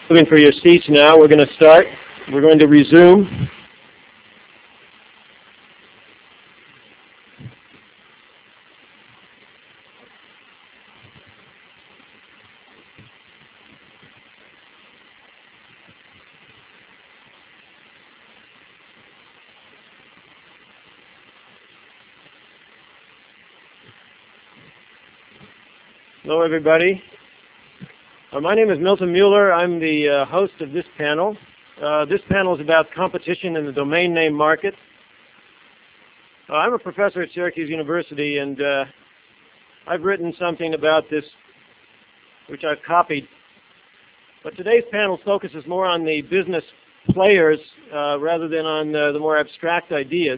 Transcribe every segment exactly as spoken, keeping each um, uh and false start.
Moving for your seats now. We're going to start. We're going to resume. Hello, everybody. Uh, my name is Milton Mueller. I'm the uh, host of this panel. Uh, this panel is about competition in the domain name market. Uh, I'm a professor at Syracuse University, and uh, I've written something about this, which I've copied. But today's panel focuses more on the business players uh, rather than on uh, the more abstract ideas.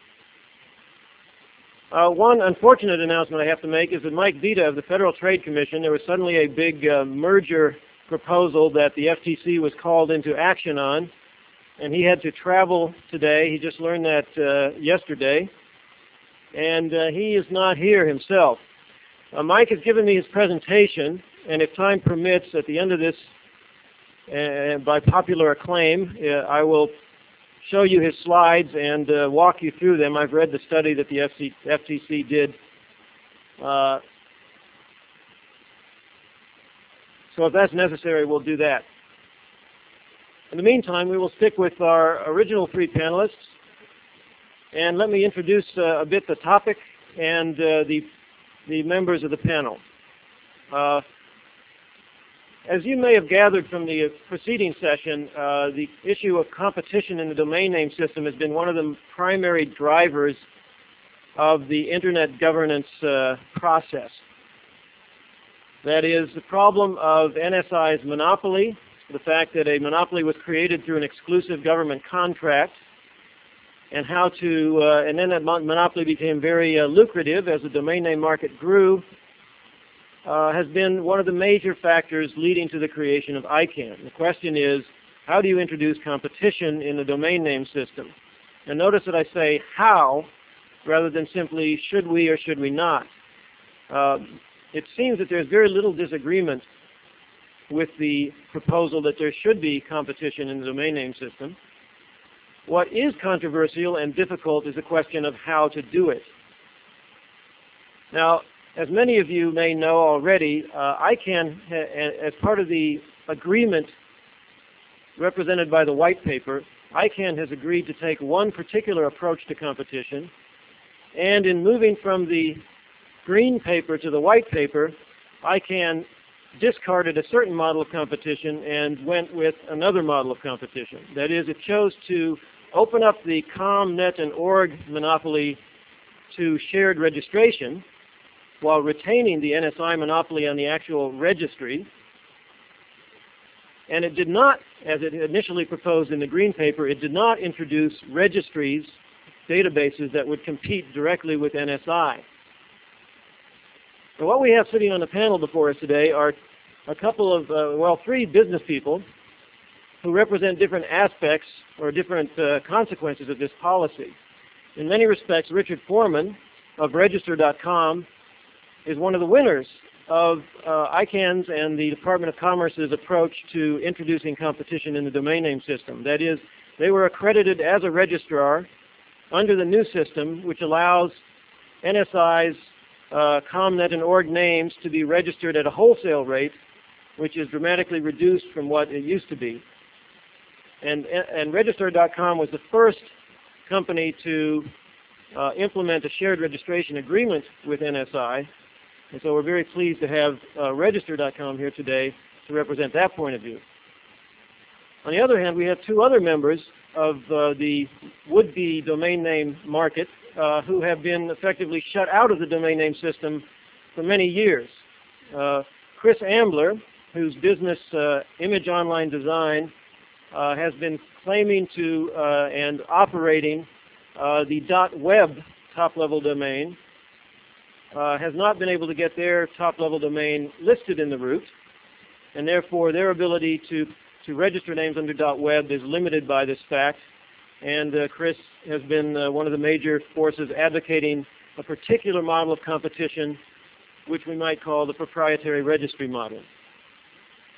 Uh, one unfortunate announcement I have to make is that Mike Vita of the Federal Trade Commission, there was suddenly a big uh, merger proposal that the F T C was called into action on, and he had to travel today. He just learned that uh, yesterday, and uh, he is not here himself. Uh, Mike has given me his presentation, and if time permits, at the end of this, uh, by popular acclaim, uh, I will show you his slides and uh, walk you through them. I've read the study that the F T C did. Uh, so if that's necessary, we'll do that. In the meantime, we will stick with our original three panelists. And let me introduce uh, a bit the topic and uh, the, the members of the panel. Uh, As you may have gathered from the preceding session, uh, the issue of competition in the domain name system has been one of the primary drivers of the Internet governance uh, process. That is, the problem of N S I's monopoly, the fact that a monopoly was created through an exclusive government contract, and how to, uh, and then that monopoly became very uh, lucrative as the domain name market grew. Uh, has been one of the major factors leading to the creation of I CANN. The question is, how do you introduce competition in the domain name system? And notice that I say how, rather than simply should we or should we not. Uh, it seems that there's very little disagreement with the proposal that there should be competition in the domain name system. What is controversial and difficult is the question of how to do it. Now, as many of you may know already, uh, I CANN, as part of the agreement represented by the white paper, I CANN has agreed to take one particular approach to competition. And in moving from the green paper to the white paper, I CANN discarded a certain model of competition and went with another model of competition. That is, it chose to open up the com, net, and org monopoly to shared registration, while retaining the N S I monopoly on the actual registry. And it did not, as it initially proposed in the green paper, it did not introduce registries, databases that would compete directly with N S I. So what we have sitting on the panel before us today are a couple of, uh, well, three business people who represent different aspects or different uh, consequences of this policy. In many respects, Richard Foreman of Register dot com is one of the winners of uh, I CANN's and the Department of Commerce's approach to introducing competition in the domain name system. That is, they were accredited as a registrar under the new system, which allows N S I's uh, com, net, and org names to be registered at a wholesale rate, which is dramatically reduced from what it used to be. And, and Register dot com was the first company to uh, implement a shared registration agreement with N S I. And so we're very pleased to have uh, Register dot com here today to represent that point of view. On the other hand, we have two other members of uh, the would-be domain name market uh, who have been effectively shut out of the domain name system for many years. Uh, Chris Ambler, whose business uh, Image Online Design uh, has been claiming to uh, and operating uh, the .web top-level domain, Uh, has not been able to get their top-level domain listed in the root, and therefore their ability to, to register names under .web is limited by this fact. And uh, Chris has been uh, one of the major forces advocating a particular model of competition, which we might call the proprietary registry model.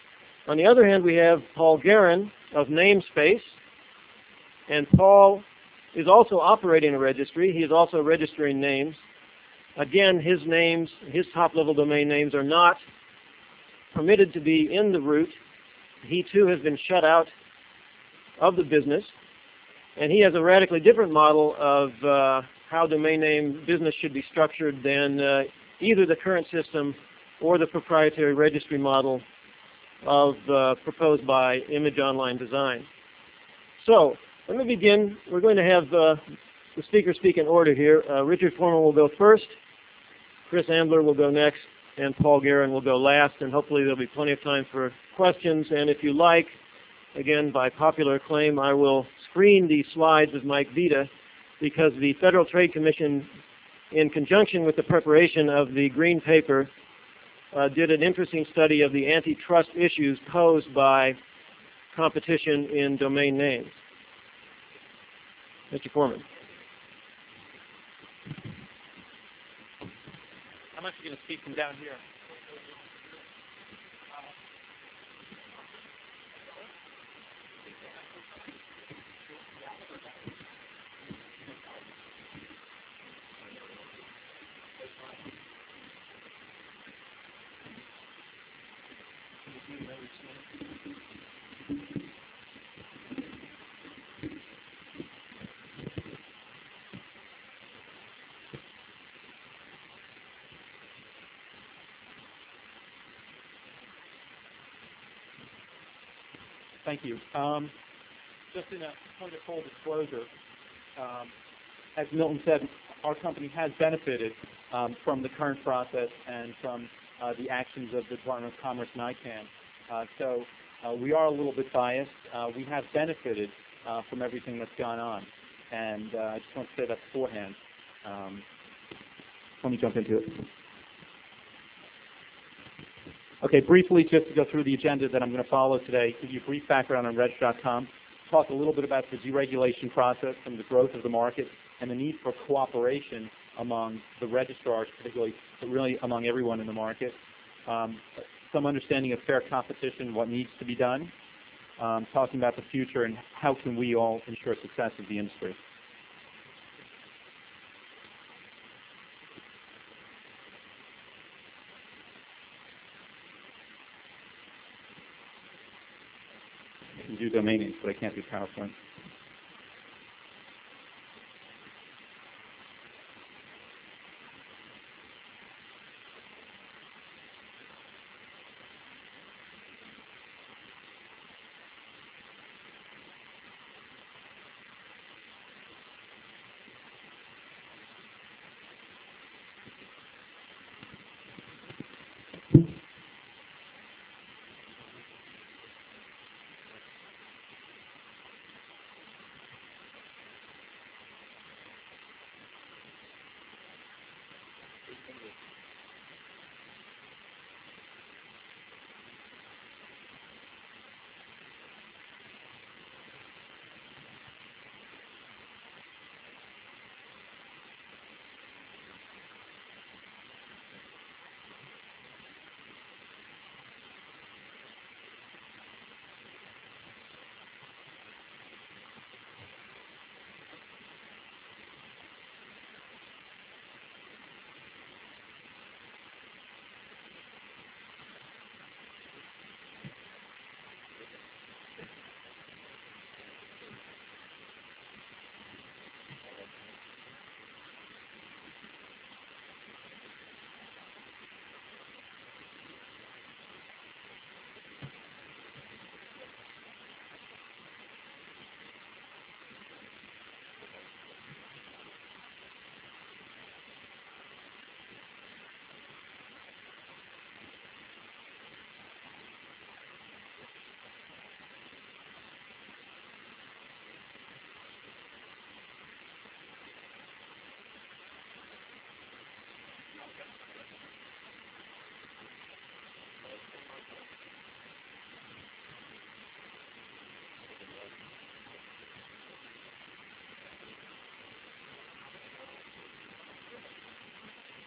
On the other hand, we have Paul Guerin of Namespace, and Paul is also operating a registry. He is also registering names. Again, his names, his top-level domain names are not permitted to be in the root. He too has been shut out of the business, and he has a radically different model of uh, how domain name business should be structured than uh, either the current system or the proprietary registry model of uh, proposed by Image Online Design. So let me begin. We're going to have uh, the speakers speak in order here. Uh, Richard Foreman will go first, Chris Ambler will go next, and Paul Guerin will go last, and hopefully there'll be plenty of time for questions. And if you like, again, by popular acclaim, I will screen these slides with Mike Vita, because the Federal Trade Commission, in conjunction with the preparation of the Green Paper, uh, did an interesting study of the antitrust issues posed by competition in domain names. Mister Foreman. I'm actually going to speak from down here. Thank you. Um, just in a point of full disclosure, um, as Milton said, our company has benefited um, from the current process and from uh, the actions of the Department of Commerce and ICANN. Uh, so uh, we are a little bit biased. Uh, we have benefited uh, from everything that's gone on. And uh, I just want to say that beforehand. Um, let me jump into it. Okay, briefly, just to go through the agenda that I'm going to follow today, give you a brief background on Reg dot com, talk a little bit about the deregulation process and the growth of the market, and the need for cooperation among the registrars, particularly really among everyone in the market, um, some understanding of fair competition, what needs to be done, um, talking about the future and how can we all ensure success of the industry. I can do domain names, but I can't do PowerPoint.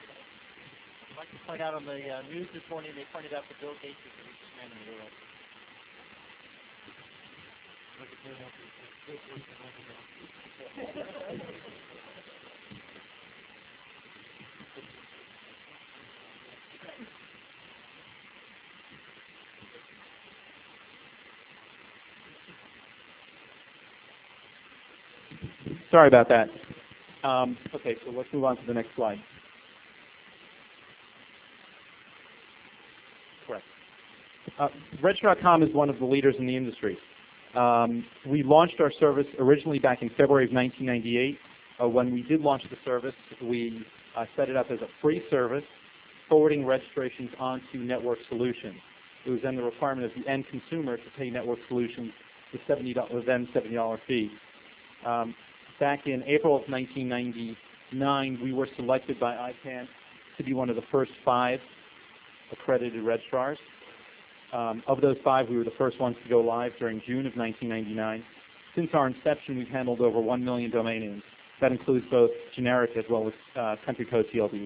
I'd like to point out on the uh, news this morning, they pointed out that Bill Gates is the richest man in the world. Sorry about that. Um, okay, so let's move on to the next slide. Correct. Uh, Registrar dot com is one of the leaders in the industry. Um, we launched our service originally back in February of nineteen ninety-eight. Uh, when we did launch the service, we uh, set it up as a free service, forwarding registrations onto Network Solutions. It was then the requirement of the end consumer to pay Network Solutions the seventy dollars, then seventy dollars fee. Um, back in April of nineteen ninety-nine, we were selected by I CANN to be one of the first five accredited registrars. Um, of those five, we were the first ones to go live during June of nineteen ninety-nine. Since our inception, we've handled over one million domain names. That includes both generic as well as uh, country code T L Ds.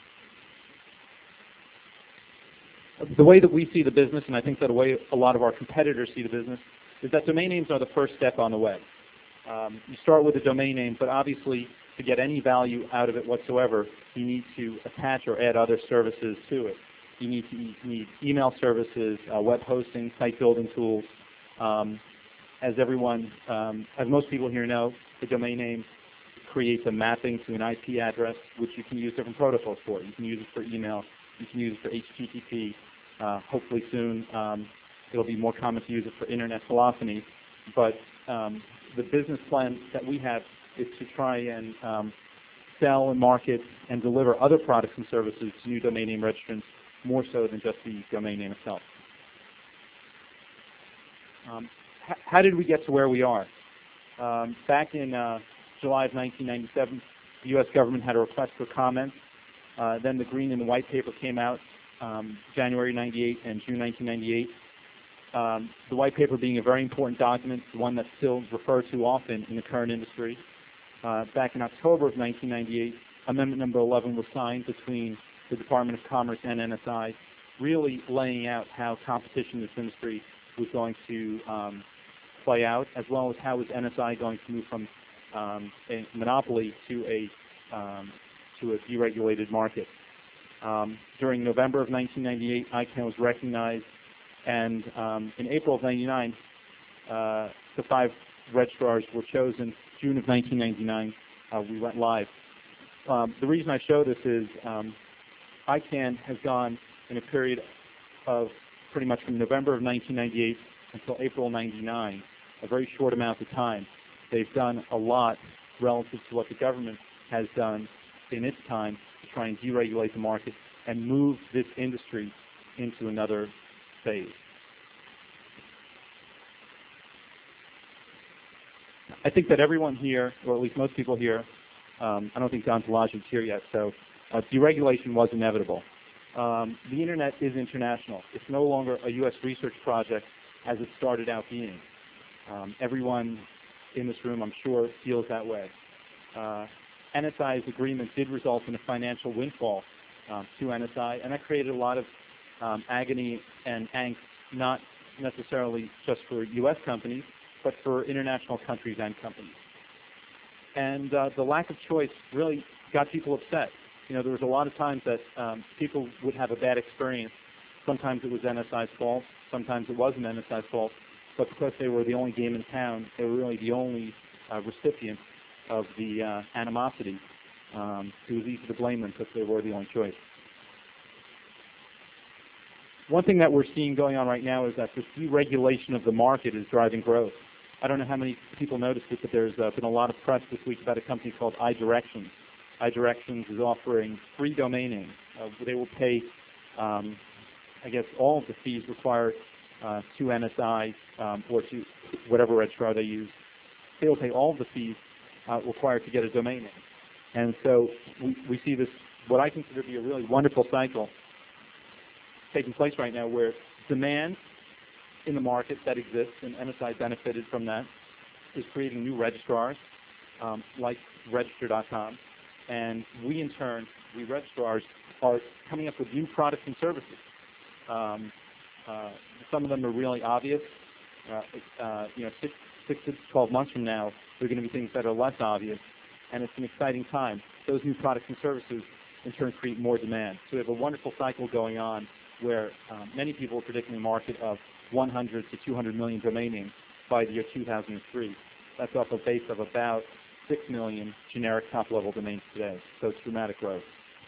The way that we see the business, and I think that the way a lot of our competitors see the business, is that domain names are the first step on the way. Um, you start with a domain name, but obviously to get any value out of it whatsoever, you need to attach or add other services to it. You need to you need email services, uh, web hosting, site building tools. Um, as everyone, um, as most people here know, the domain name creates a mapping to an I P address, which you can use different protocols for. You can use it for email. You can use it for H T T P. Uh, hopefully soon um, it'll be more common to use it for internet telephony. But um, the business plan that we have is to try and um, sell and market and deliver other products and services to new domain name registrants more so than just the domain name itself. Um, how did we get to where we are? Um, back in uh, July of nineteen ninety-seven, the U S government had a request for comments. Uh, then the green and the white paper came out um, January ninety-eight and June nineteen ninety-eight. Um, the white paper being a very important document, one that's still referred to often in the current industry. Uh, back in October of nineteen ninety-eight, Amendment number eleven was signed between the Department of Commerce and N S I, really laying out how competition in this industry was going to um, play out, as well as how was N S I going to move from um, a monopoly to a um, to a deregulated market. Um, during November of nineteen ninety-eight, I CANN was recognized, and um, in April of ninety-nine, uh, the five registrars were chosen. June of nineteen ninety-nine, uh, we went live. Um, the reason I show this is um, I CANN has gone in a period of pretty much from November of nineteen ninety-eight until April ninety-nine, a very short amount of time. They've done a lot relative to what the government has done in its time to try and deregulate the market and move this industry into another phase. I think that everyone here, or at least most people here, um, I don't think Don Talaj's here yet, so uh, deregulation was inevitable. Um, the Internet is international. It's no longer a U S research project as it started out being. Um, everyone in this room, I'm sure, feels that way. Uh, N S I's agreement did result in a financial windfall um, to N S I, and that created a lot of um, agony and angst, not necessarily just for U S companies, but for international countries and companies. And uh, the lack of choice really got people upset. You know, there was a lot of times that um, people would have a bad experience. Sometimes it was N S I's fault. Sometimes it wasn't N S I's fault. But because they were the only game in town, they were really the only uh, recipient of the uh, animosity. Um, it was easy to blame them because they were the only choice. One thing that we're seeing going on right now is that this deregulation of the market is driving growth. I don't know how many people noticed it, but there's uh, been a lot of press this week about a company called iDirections. iDirections is offering free domain names. Uh, they will pay, um, I guess, all of the fees required uh, to N S I um, or to whatever registrar they use. They will pay all of the fees uh, required to get a domain name. And so we, we see this, what I consider to be a really wonderful cycle taking place right now, where demand in the market that exists, and N S I benefited from that, is creating new registrars um, like Register dot com. And we, in turn, we registrars, are coming up with new products and services. Um, uh, some of them are really obvious. uh, uh, you know, six, six to twelve months from now, there are going to be things that are less obvious, and it's an exciting time. Those new products and services, in turn, create more demand. So we have a wonderful cycle going on where um, many people are predicting a market of one hundred to two hundred million domain names by the year two thousand three. That's off a base of about six million generic top-level domains today. So it's dramatic growth.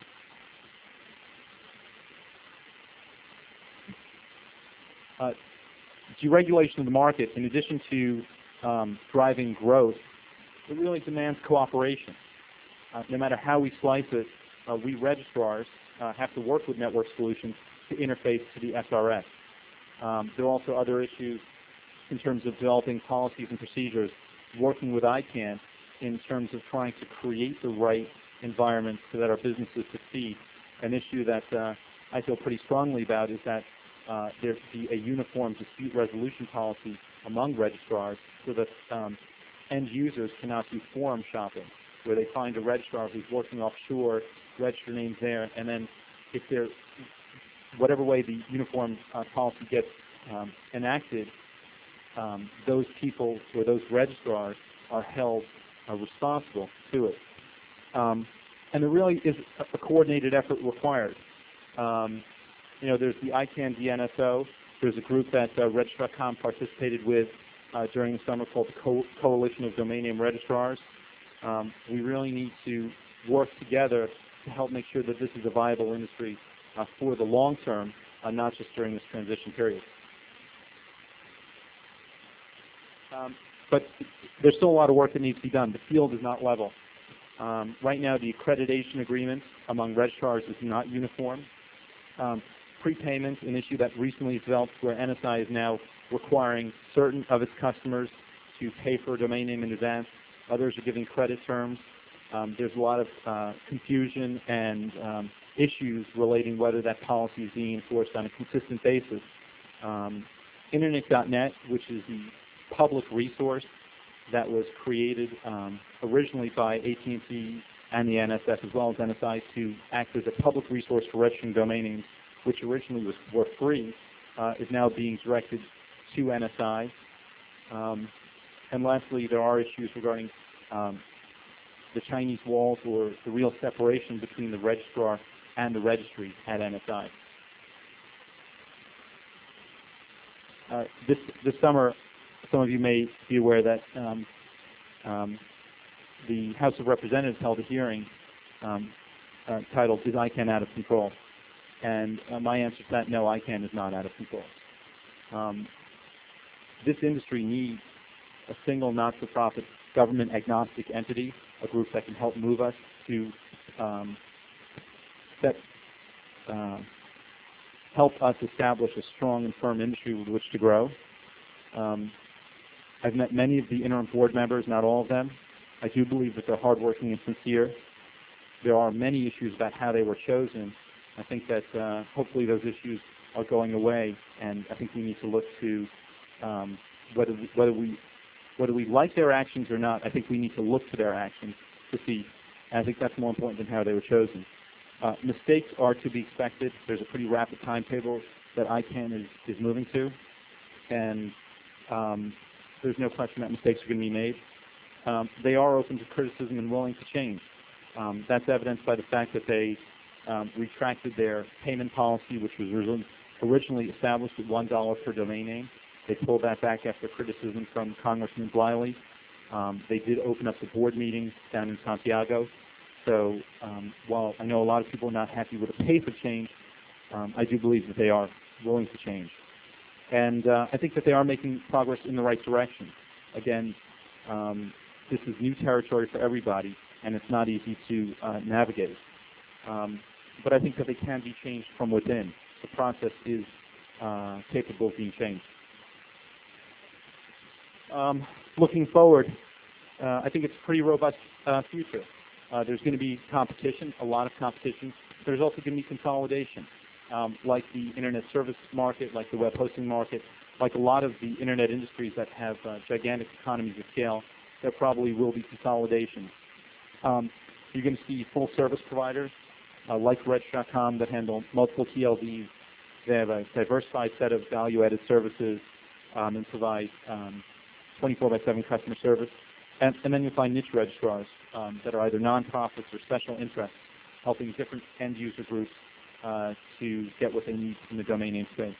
Uh, deregulation of the market, in addition to um, driving growth, it really demands cooperation. Uh, no matter how we slice it, uh, we registrars uh, have to work with Network Solutions to interface to the S R S. Um, there are also other issues in terms of developing policies and procedures, working with I CANN in terms of trying to create the right environment so that our businesses succeed. An issue that uh, I feel pretty strongly about is that uh, there be a uniform dispute resolution policy among registrars so that um, end users cannot do forum shopping, where they find a registrar who's working offshore, register names there, and then if they're, whatever way the uniform uh, policy gets um, enacted, um, those people or those registrars are held uh, responsible to it. Um, and there really is a, a coordinated effort required. Um, you know, there's the I CANN D N S O. There's a group that uh, Registrar dot com participated with uh, during the summer called the Co Coalition of Domain Name Registrars. Um, we really need to work together to help make sure that this is a viable industry uh, for the long term, uh, not just during this transition period. Um, but there's still a lot of work that needs to be done. The field is not level. Um, right now, the accreditation agreement among registrars is not uniform. Um, prepayment, an issue that recently developed where N S I is now requiring certain of its customers to pay for a domain name in advance. Others are giving credit terms. Um, there's a lot of uh, confusion and um, issues relating whether that policy is being enforced on a consistent basis. Um, Internet dot net, which is the public resource that was created um, originally by A T and T and the N S F as well as N S I to act as a public resource for registering domain names, which originally was were free, uh, is now being directed to N S I. Um, and lastly, there are issues regarding um, the Chinese walls or the real separation between the registrar and the registry at N S I. Uh, this, this summer, some of you may be aware that um, um, the House of Representatives held a hearing um, uh, titled, "Is I CANN Out of Control?" And uh, my answer to that, no, I CANN is not out of control. Um, this industry needs a single not-for-profit government-agnostic entity, a group that can help move us to um, set, uh, help us establish a strong and firm industry with which to grow. Um, I've met many of the interim board members, not all of them. I do believe that they're hardworking and sincere. There are many issues about how they were chosen. I think that uh, hopefully those issues are going away, and I think we need to look to um, whether we, whether we whether we like their actions or not. I think we need to look to their actions to see. And I think that's more important than how they were chosen. Uh, mistakes are to be expected. There's a pretty rapid timetable that I CANN is, is moving to, and um, there's no question that mistakes are going to be made. Um, they are open to criticism and willing to change. Um, that's evidenced by the fact that they um, retracted their payment policy, which was originally established at one dollar per domain name. They pulled that back after criticism from Congressman Bliley. Um, they did open up the board meetings down in Santiago. So um, while I know a lot of people are not happy with the pace of change, um, I do believe that they are willing to change. And uh, I think that they are making progress in the right direction. Again, um, this is new territory for everybody, and it's not easy to uh, navigate. Um, but I think that they can be changed from within. The process is uh, capable of being changed. Um, looking forward, uh, I think it's a pretty robust uh, future. Uh, there's going to be competition, a lot of competition. There's also going to be consolidation, um, like the internet service market, like the web hosting market, like a lot of the internet industries that have uh, gigantic economies of scale. There probably will be consolidation. Um, you're going to see full service providers uh, like Registrar dot com that handle multiple T L Ds. They have a diversified set of value-added services. um, and provide um, twenty-four by seven customer service. And, and then you'll find niche registrars um, that are either nonprofits or special interests, helping different end user groups uh, to get what they need in the domain name space.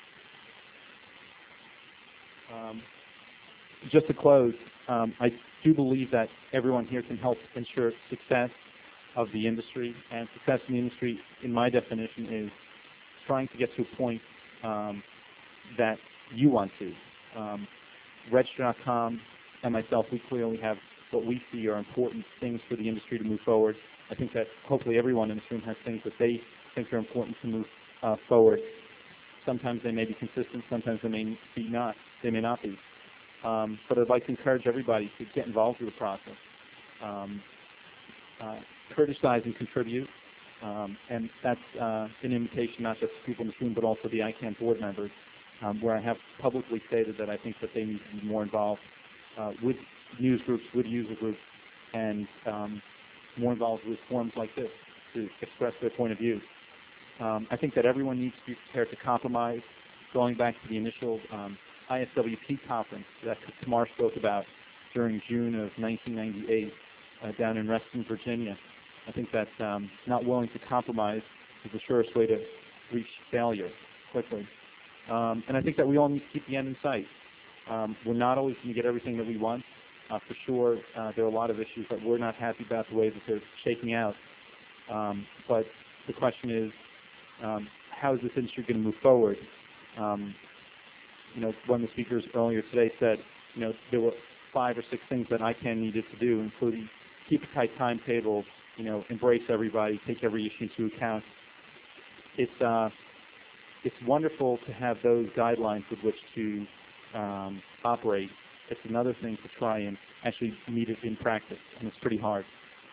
Um, just to close, um, I do believe that everyone here can help ensure success of the industry, and success in the industry, in my definition, is trying to get to a point um, that you want to. Um, Register dot com and myself, we clearly have what we see are important things for the industry to move forward. I think that hopefully everyone in this room has things that they think are important to move uh, forward. Sometimes they may be consistent, sometimes they may be not. They may not be. Um, but I'd like to encourage everybody to get involved with the process. Um, uh, criticize and contribute. Um, and that's uh, an invitation not just to people in this room, but also the I CANN board members, um, where I have publicly stated that I think that they need to be more involved uh, with news groups, with user groups, and um, more involved with forums like this to express their point of view. Um, I think that everyone needs to be prepared to compromise. Going back to the initial um, I S W P conference that Tamar spoke about during June of nineteen ninety-eight uh, down in Reston, Virginia, I think that um, not willing to compromise is the surest way to reach failure quickly. Um, and I think that we all need to keep the end in sight. Um, we're not always going to get everything that we want. Uh, for sure, uh, there are a lot of issues that we're not happy about the way that they're shaking out. Um, but the question is, um, how is this industry going to move forward? Um, you know, one of the speakers earlier today said, you know, there were five or six things that I CANN needed to do, including keep a tight timetable, you know, embrace everybody, take every issue into account. It's uh, it's wonderful to have those guidelines with which to um, operate. It's another thing to try and actually meet it in practice, and it's pretty hard.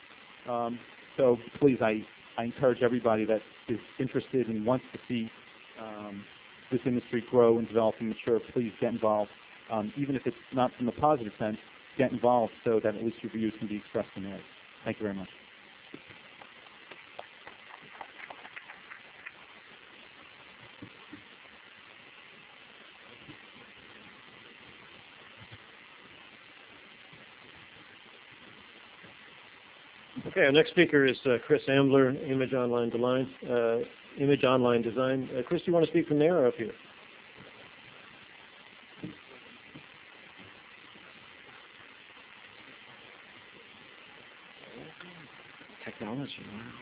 Um, so please, I, I encourage everybody that is interested and wants to see um, this industry grow and develop and mature, please get involved. Um, even if it's not in the positive sense, get involved so that at least your views can be expressed and heard. Thank you very much. Okay, our next speaker is uh, Chris Ambler, Image Online Design. Uh, Image Online Design. Uh, Chris, do you want to speak from there or up here? Technology,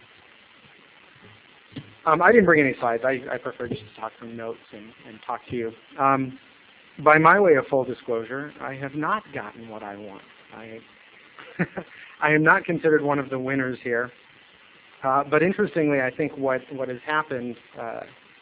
wow. Um, I didn't bring any slides. I, I prefer just to talk from notes and, and talk to you. Um, by my way of full disclosure, I have not gotten what I want. I I am not considered one of the winners here. Uh, but interestingly, I think what, what has happened uh,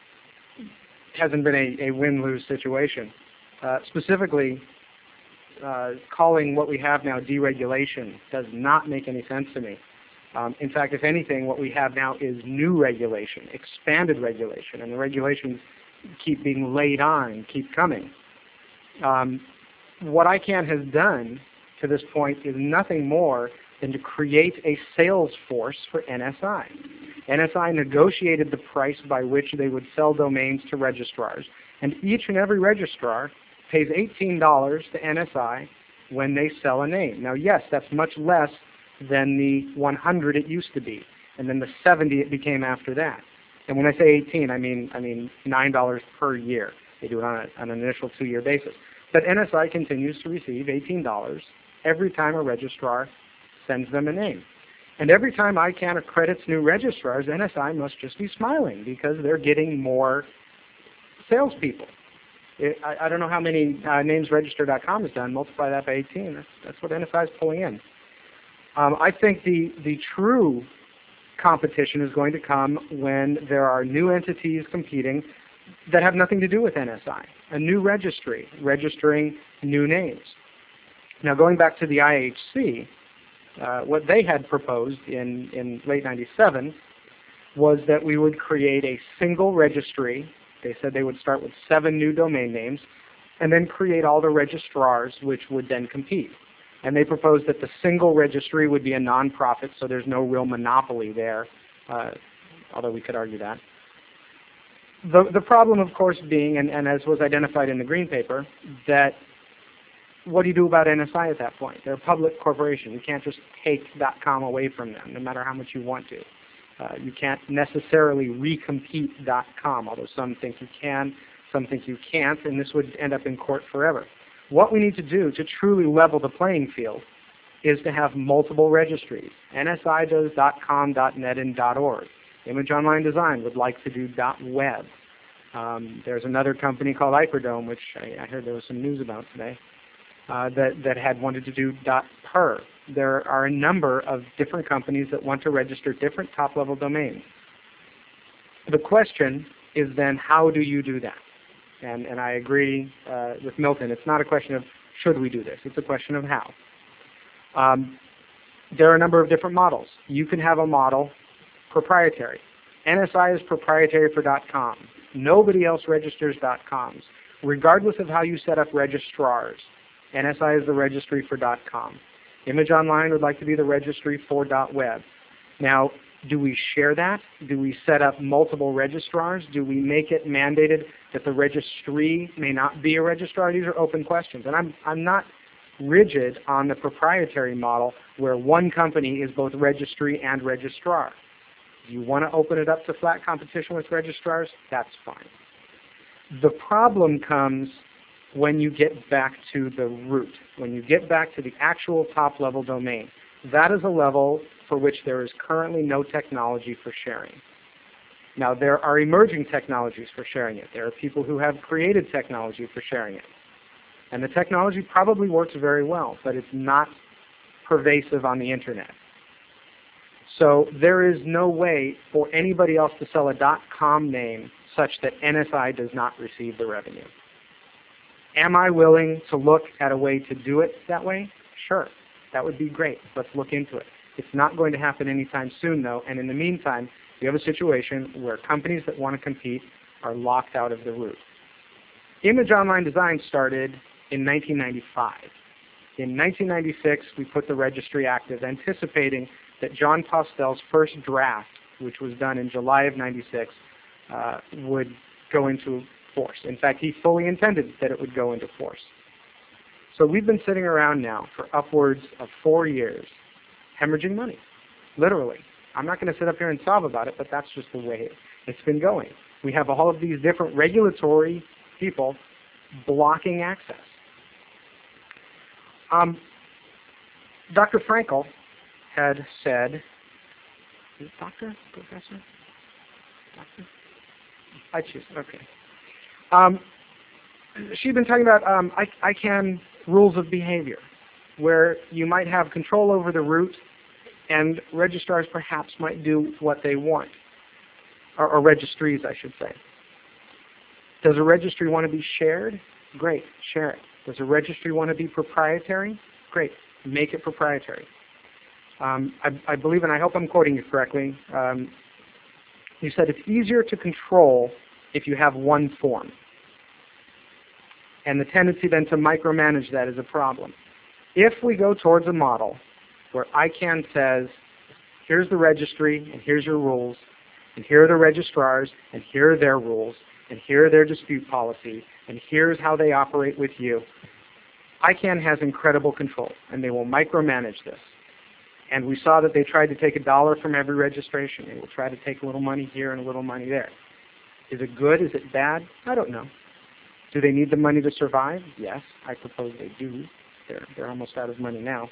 hasn't been a, a win-lose situation. Uh, specifically, uh, calling what we have now deregulation does not make any sense to me. Um, in fact, if anything, what we have now is new regulation, expanded regulation, and the regulations keep being laid on, keep coming. Um, what I CANN has done to this point is nothing more than to create a sales force for N S I. N S I negotiated the price by which they would sell domains to registrars, and each and every registrar pays eighteen dollars to N S I when they sell a name. Now, yes, that's much less than the one hundred it used to be, and then the seventy it became after that. And when I say eighteen, I mean I mean nine dollars per year. They do it on, a, on an initial two-year basis. But N S I continues to receive eighteen dollars every time a registrar sends them a name. And every time I CANN accredits new registrars, N S I must just be smiling because they're getting more salespeople. It, I, I don't know how many uh, names Register dot com has done. Multiply that by eighteen. That's, that's what N S I is pulling in. Um, I think the, the true competition is going to come when there are new entities competing that have nothing to do with N S I. A new registry, registering new names. Now going back to the I H C, uh, what they had proposed in, in late ninety-seven was that we would create a single registry. They said they would start with seven new domain names and then create all the registrars which would then compete. And they proposed that the single registry would be a nonprofit, so there's no real monopoly there, uh, although we could argue that. the, the problem, of course, being, and, and as was identified in the green paper, that what do you do about N S I at that point? They're a public corporation. You can't just take .com away from them, no matter how much you want to. Uh, you can't necessarily recompete .com, although some think you can, some think you can't, and this would end up in court forever. What we need to do to truly level the playing field is to have multiple registries. N S I does .com, .net, and .org. Image Online Design would like to do .web. Um, there's another company called Hyperdome, which I, I heard there was some news about today, uh, that, that had wanted to do .per. There are a number of different companies that want to register different top-level domains. The question is then, how do you do that? And, and I agree uh, with Milton. It's not a question of should we do this. It's a question of how. Um, there are a number of different models. You can have a model proprietary. N S I is proprietary for .com. Nobody else registers .coms. Regardless of how you set up registrars, N S I is the registry for .com. Image Online would like to be the registry for .web. Now, do we share that? Do we set up multiple registrars? Do we make it mandated that the registry may not be a registrar? These are open questions. And I'm, I'm not rigid on the proprietary model where one company is both registry and registrar. If you want to open it up to flat competition with registrars, that's fine. The problem comes when you get back to the root, when you get back to the actual top-level domain. That is a level for which there is currently no technology for sharing. Now, there are emerging technologies for sharing it. There are people who have created technology for sharing it. And the technology probably works very well, but it's not pervasive on the Internet. So there is no way for anybody else to sell a .com name such that N S I does not receive the revenue. Am I willing to look at a way to do it that way? Sure. That would be great. Let's look into it. It's not going to happen anytime soon, though, and in the meantime, we have a situation where companies that want to compete are locked out of the root. Image Online Design started in nineteen ninety-five. In nineteen ninety-six, we put the registry active, anticipating that John Postel's first draft, which was done in July of ninety-six, uh, would go into force. In fact, he fully intended that it would go into force. So we've been sitting around now for upwards of four years, hemorrhaging money, literally. I'm not going to sit up here and sob about it, but that's just the way it's been going. We have all of these different regulatory people blocking access. Um, Doctor Frankel had said, is it doctor, professor, doctor? I choose, okay. Um, she'd been talking about um, I, I can rules of behavior, where you might have control over the root, and registrars perhaps might do what they want, or, or registries, I should say. Does a registry want to be shared? Great, share it. Does a registry want to be proprietary? Great, make it proprietary. Um, I, I believe, and I hope I'm quoting you correctly, um, you said it's easier to control if you have one form. And the tendency then to micromanage that is a problem. If we go towards a model where I CANN says, here's the registry, and here's your rules, and here are the registrars, and here are their rules, and here are their dispute policies, and here's how they operate with you, I CANN has incredible control, and they will micromanage this. And we saw that they tried to take a dollar from every registration. They will try to take a little money here and a little money there. Is it good? Is it bad? I don't know. Do they need the money to survive? Yes, I suppose they do. They're, they're almost out of money now.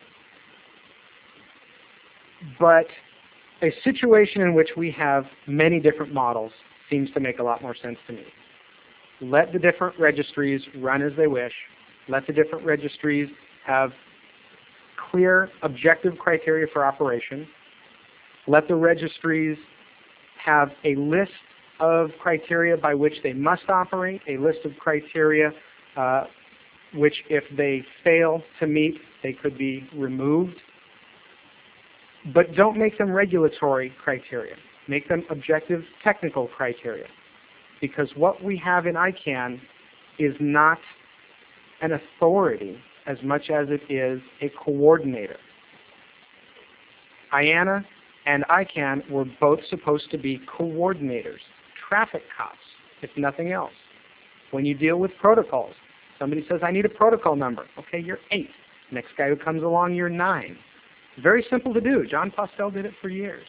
But a situation in which we have many different models seems to make a lot more sense to me. Let the different registries run as they wish. Let the different registries have clear, objective criteria for operation. Let the registries have a list of criteria by which they must operate, a list of criteria uh, which, if they fail to meet, they could be removed. But don't make them regulatory criteria. Make them objective technical criteria. Because what we have in I CANN is not an authority as much as it is a coordinator. I A N A and I CANN were both supposed to be coordinators, traffic cops if nothing else. When you deal with protocols, somebody says, I need a protocol number. Okay, you're eight. Next guy who comes along, you're nine. Very simple to do. Jon Postel did it for years.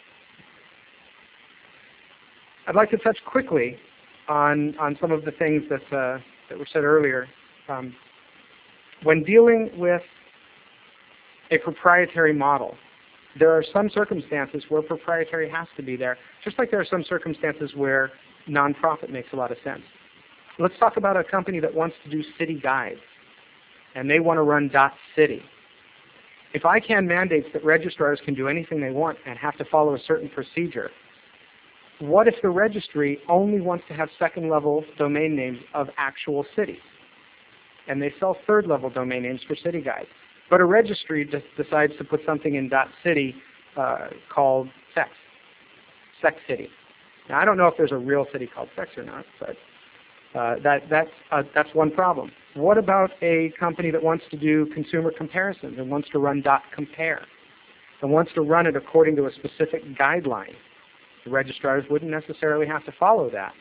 I'd like to touch quickly on, on some of the things that, uh, that were said earlier. Um, when dealing with a proprietary model, there are some circumstances where proprietary has to be there, just like there are some circumstances where nonprofit makes a lot of sense. Let's talk about a company that wants to do city guides, and they want to run .city. If ICANN mandates that registrars can do anything they want and have to follow a certain procedure, what if the registry only wants to have second-level domain names of actual cities? And they sell third-level domain names for city guides. But a registry just decides to put something in .city uh, called sex, sex city. Now, I don't know if there's a real city called sex or not, but uh, that, that's, uh, that's one problem. What about a company that wants to do consumer comparisons and wants to run .compare and wants to run it according to a specific guideline? The registrars wouldn't necessarily have to follow that.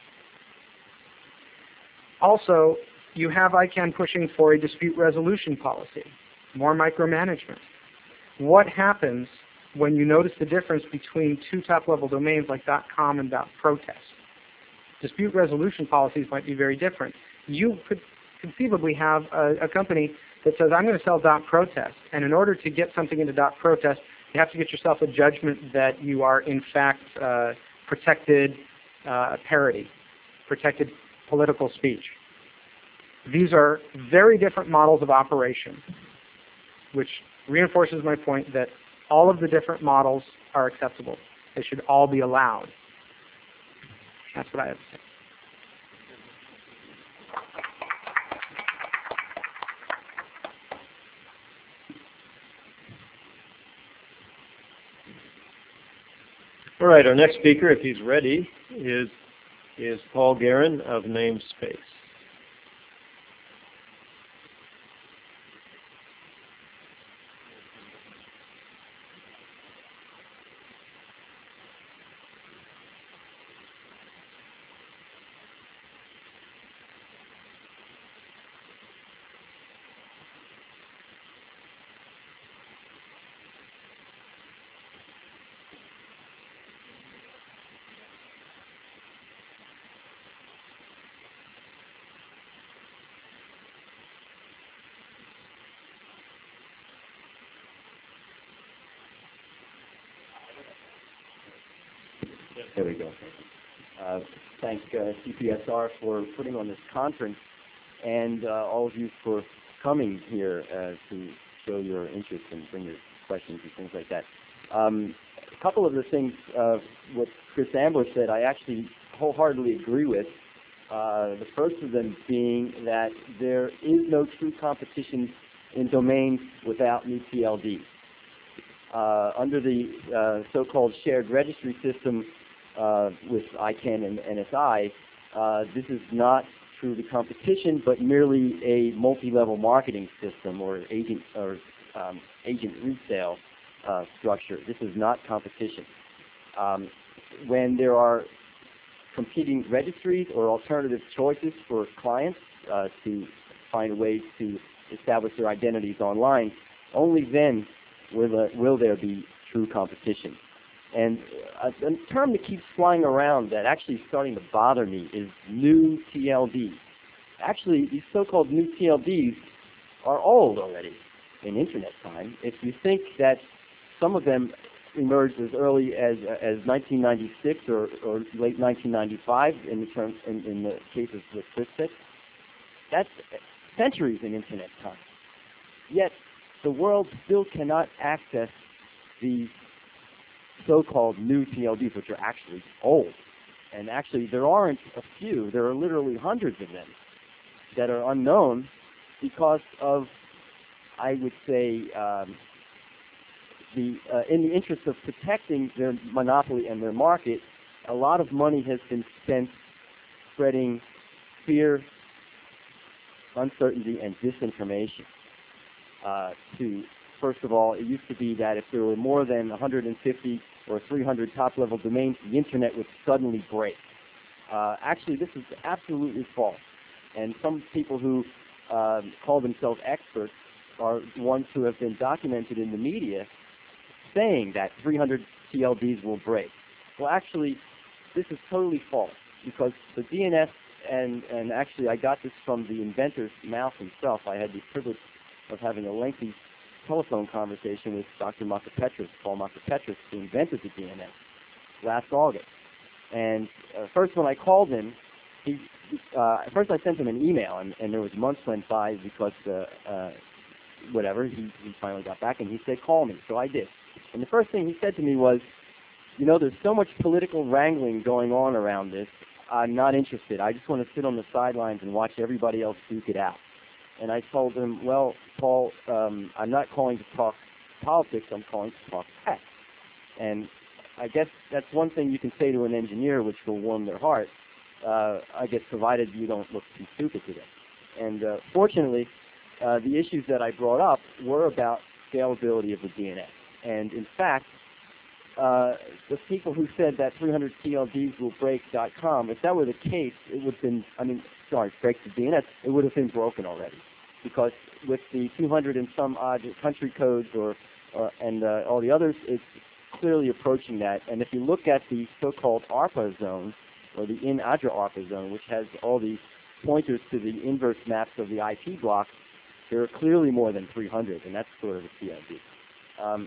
Also, you have ICANN pushing for a dispute resolution policy, more micromanagement. What happens when you notice the difference between two top-level domains like .com and .protest? Dispute resolution policies might be very different. You could conceivably have a, a company that says, I'm going to sell .protest, and in order to get something into .protest, you have to get yourself a judgment that you are, in fact, uh, protected uh, parody, protected political speech. These are very different models of operation, which reinforces my point that all of the different models are acceptable. They should all be allowed. That's what I have to say. All right, our next speaker, if he's ready, is, is Paul Guerin of Namespace. There we go. Uh, thank uh, C P S R for putting on this conference, and uh, all of you for coming here uh, to show your interest and bring your questions and things like that. Um, a couple of the things, uh, what Chris Ambler said, I actually wholeheartedly agree with. Uh, the first of them being that there is no true competition in domains without new T L D. Uh, under the uh, so-called shared registry system, Uh, with ICANN and N S I, uh, this is not truly competition, but merely a multi-level marketing system or agent or um, agent resale uh, structure. This is not competition. Um, when there are competing registries or alternative choices for clients uh, to find a way to establish their identities online, only then will, uh, will there be true competition. And a, a term that keeps flying around that actually is starting to bother me is new T L D. Actually, these so-called new T L Ds are old already in Internet time. If you think that some of them emerged as early as as nineteen ninety-six or, or late nineteen ninety-five in the term in, in the cases with Cryptic, that's centuries in Internet time. Yet the world still cannot access these so-called new T L Ds, which are actually old. And actually, there aren't a few. There are literally hundreds of them that are unknown because of, I would say, um, the uh, in the interest of protecting their monopoly and their market, a lot of money has been spent spreading fear, uncertainty, and disinformation uh, to First of all, it used to be that if there were more than one hundred fifty or three hundred top-level domains, the Internet would suddenly break. Uh, actually, this is absolutely false. And some people who uh, call themselves experts are ones who have been documented in the media saying that three hundred T L Ds will break. Well, actually, this is totally false because the D N S, and, and actually I got this from the inventor's mouth himself. I had the privilege of having a lengthy telephone conversation with Doctor Makapetris, Paul Makapetris, who invented the D N S last August. And uh, first when I called him, he, uh, first I sent him an email, and, and there was months went by because, uh, uh, whatever, he, he finally got back, and he said, call me. So I did. And the first thing he said to me was, you know, there's so much political wrangling going on around this, I'm not interested. I just want to sit on the sidelines and watch everybody else duke it out. And I told him, well, Paul, um, I'm not calling to talk politics, I'm calling to talk tech. And I guess that's one thing you can say to an engineer which will warm their heart, uh, I guess provided you don't look too stupid to them. And uh, fortunately, uh, the issues that I brought up were about scalability of the D N S. And in fact, uh, the people who said that three hundred T L Ds will break dot com, if that were the case, it would have been, I mean, sorry, break the D N S, it would have been broken already. Because with the two hundred and some odd country codes or, or and uh, all the others, it's clearly approaching that. And if you look at the so-called ARPA zone, or the in-address ARPA zone, which has all the pointers to the inverse maps of the I P blocks, there are clearly more than three hundred, and that's sort of a T L D. Um,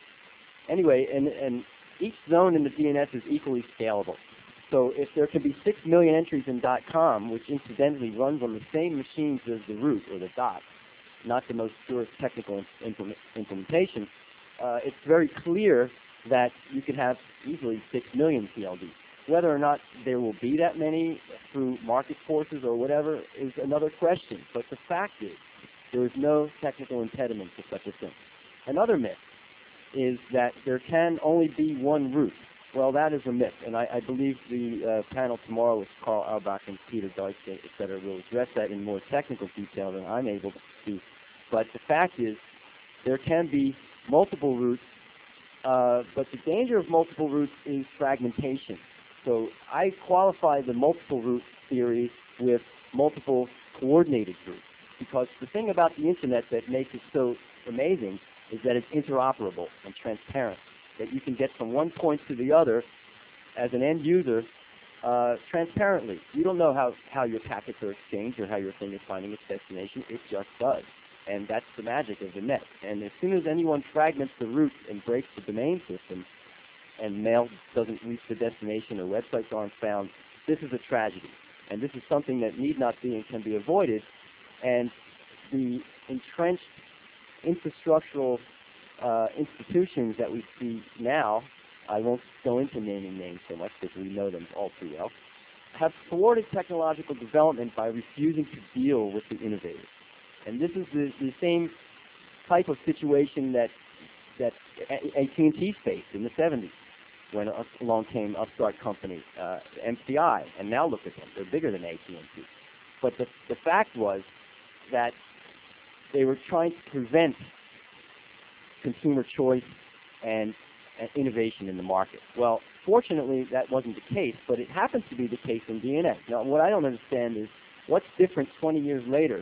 anyway, and, and each zone in the D N S is equally scalable. So if there can be six million entries in .com, which incidentally runs on the same machines as the root or the dot, not the most purest technical implement, implementation, uh, it's very clear that you could have easily six million T L Ds. Whether or not there will be that many through market forces or whatever is another question. But the fact is, there is no technical impediment to such a thing. Another myth is that there can only be one root. Well, that is a myth, and I, I believe the uh, panel tomorrow with Carl Albach and Peter Deutsch, et cetera, will address that in more technical detail than I'm able to. But the fact is, there can be multiple roots, uh, but the danger of multiple roots is fragmentation. So I qualify the multiple root theory with multiple coordinated groups, because the thing about the Internet that makes it so amazing is that it's interoperable and transparent, that you can get from one point to the other as an end user uh, transparently. You don't know how, how your packets are exchanged or how your thing is finding its destination. It just does. And that's the magic of the net. And as soon as anyone fragments the root and breaks the domain system, and mail doesn't reach the destination or websites aren't found, this is a tragedy. And this is something that need not be and can be avoided. And the entrenched infrastructural uh, institutions that we see now, I won't go into naming names so much because we know them all too well, have thwarted technological development by refusing to deal with the innovators. And this is the, the same type of situation that that A T and T faced in the seventies, when along came upstart companies, uh, M C I, and now look at them, they're bigger than A T and T. But the, the fact was that they were trying to prevent consumer choice and, and innovation in the market. Well, fortunately, that wasn't the case, but it happens to be the case in D N S. Now, what I don't understand is what's different twenty years later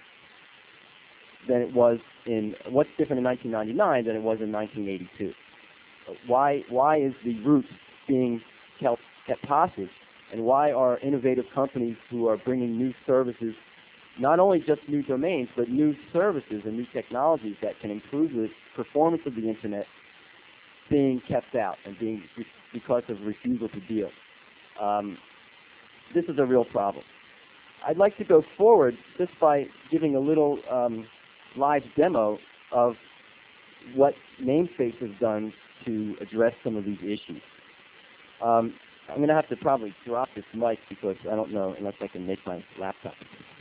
than it was in, what's different in nineteen ninety-nine than it was in nineteen eighty-two? Why, why is the root being kept, kept passive, and why are innovative companies who are bringing new services, not only just new domains, but new services and new technologies that can improve the performance of the Internet, being kept out and being because of refusal to deal? Um, this is a real problem. I'd like to go forward just by giving a little um, live demo of what Namespace has done to address some of these issues. Um, I'm going to have to probably drop this mic because I don't know unless I can make my laptop.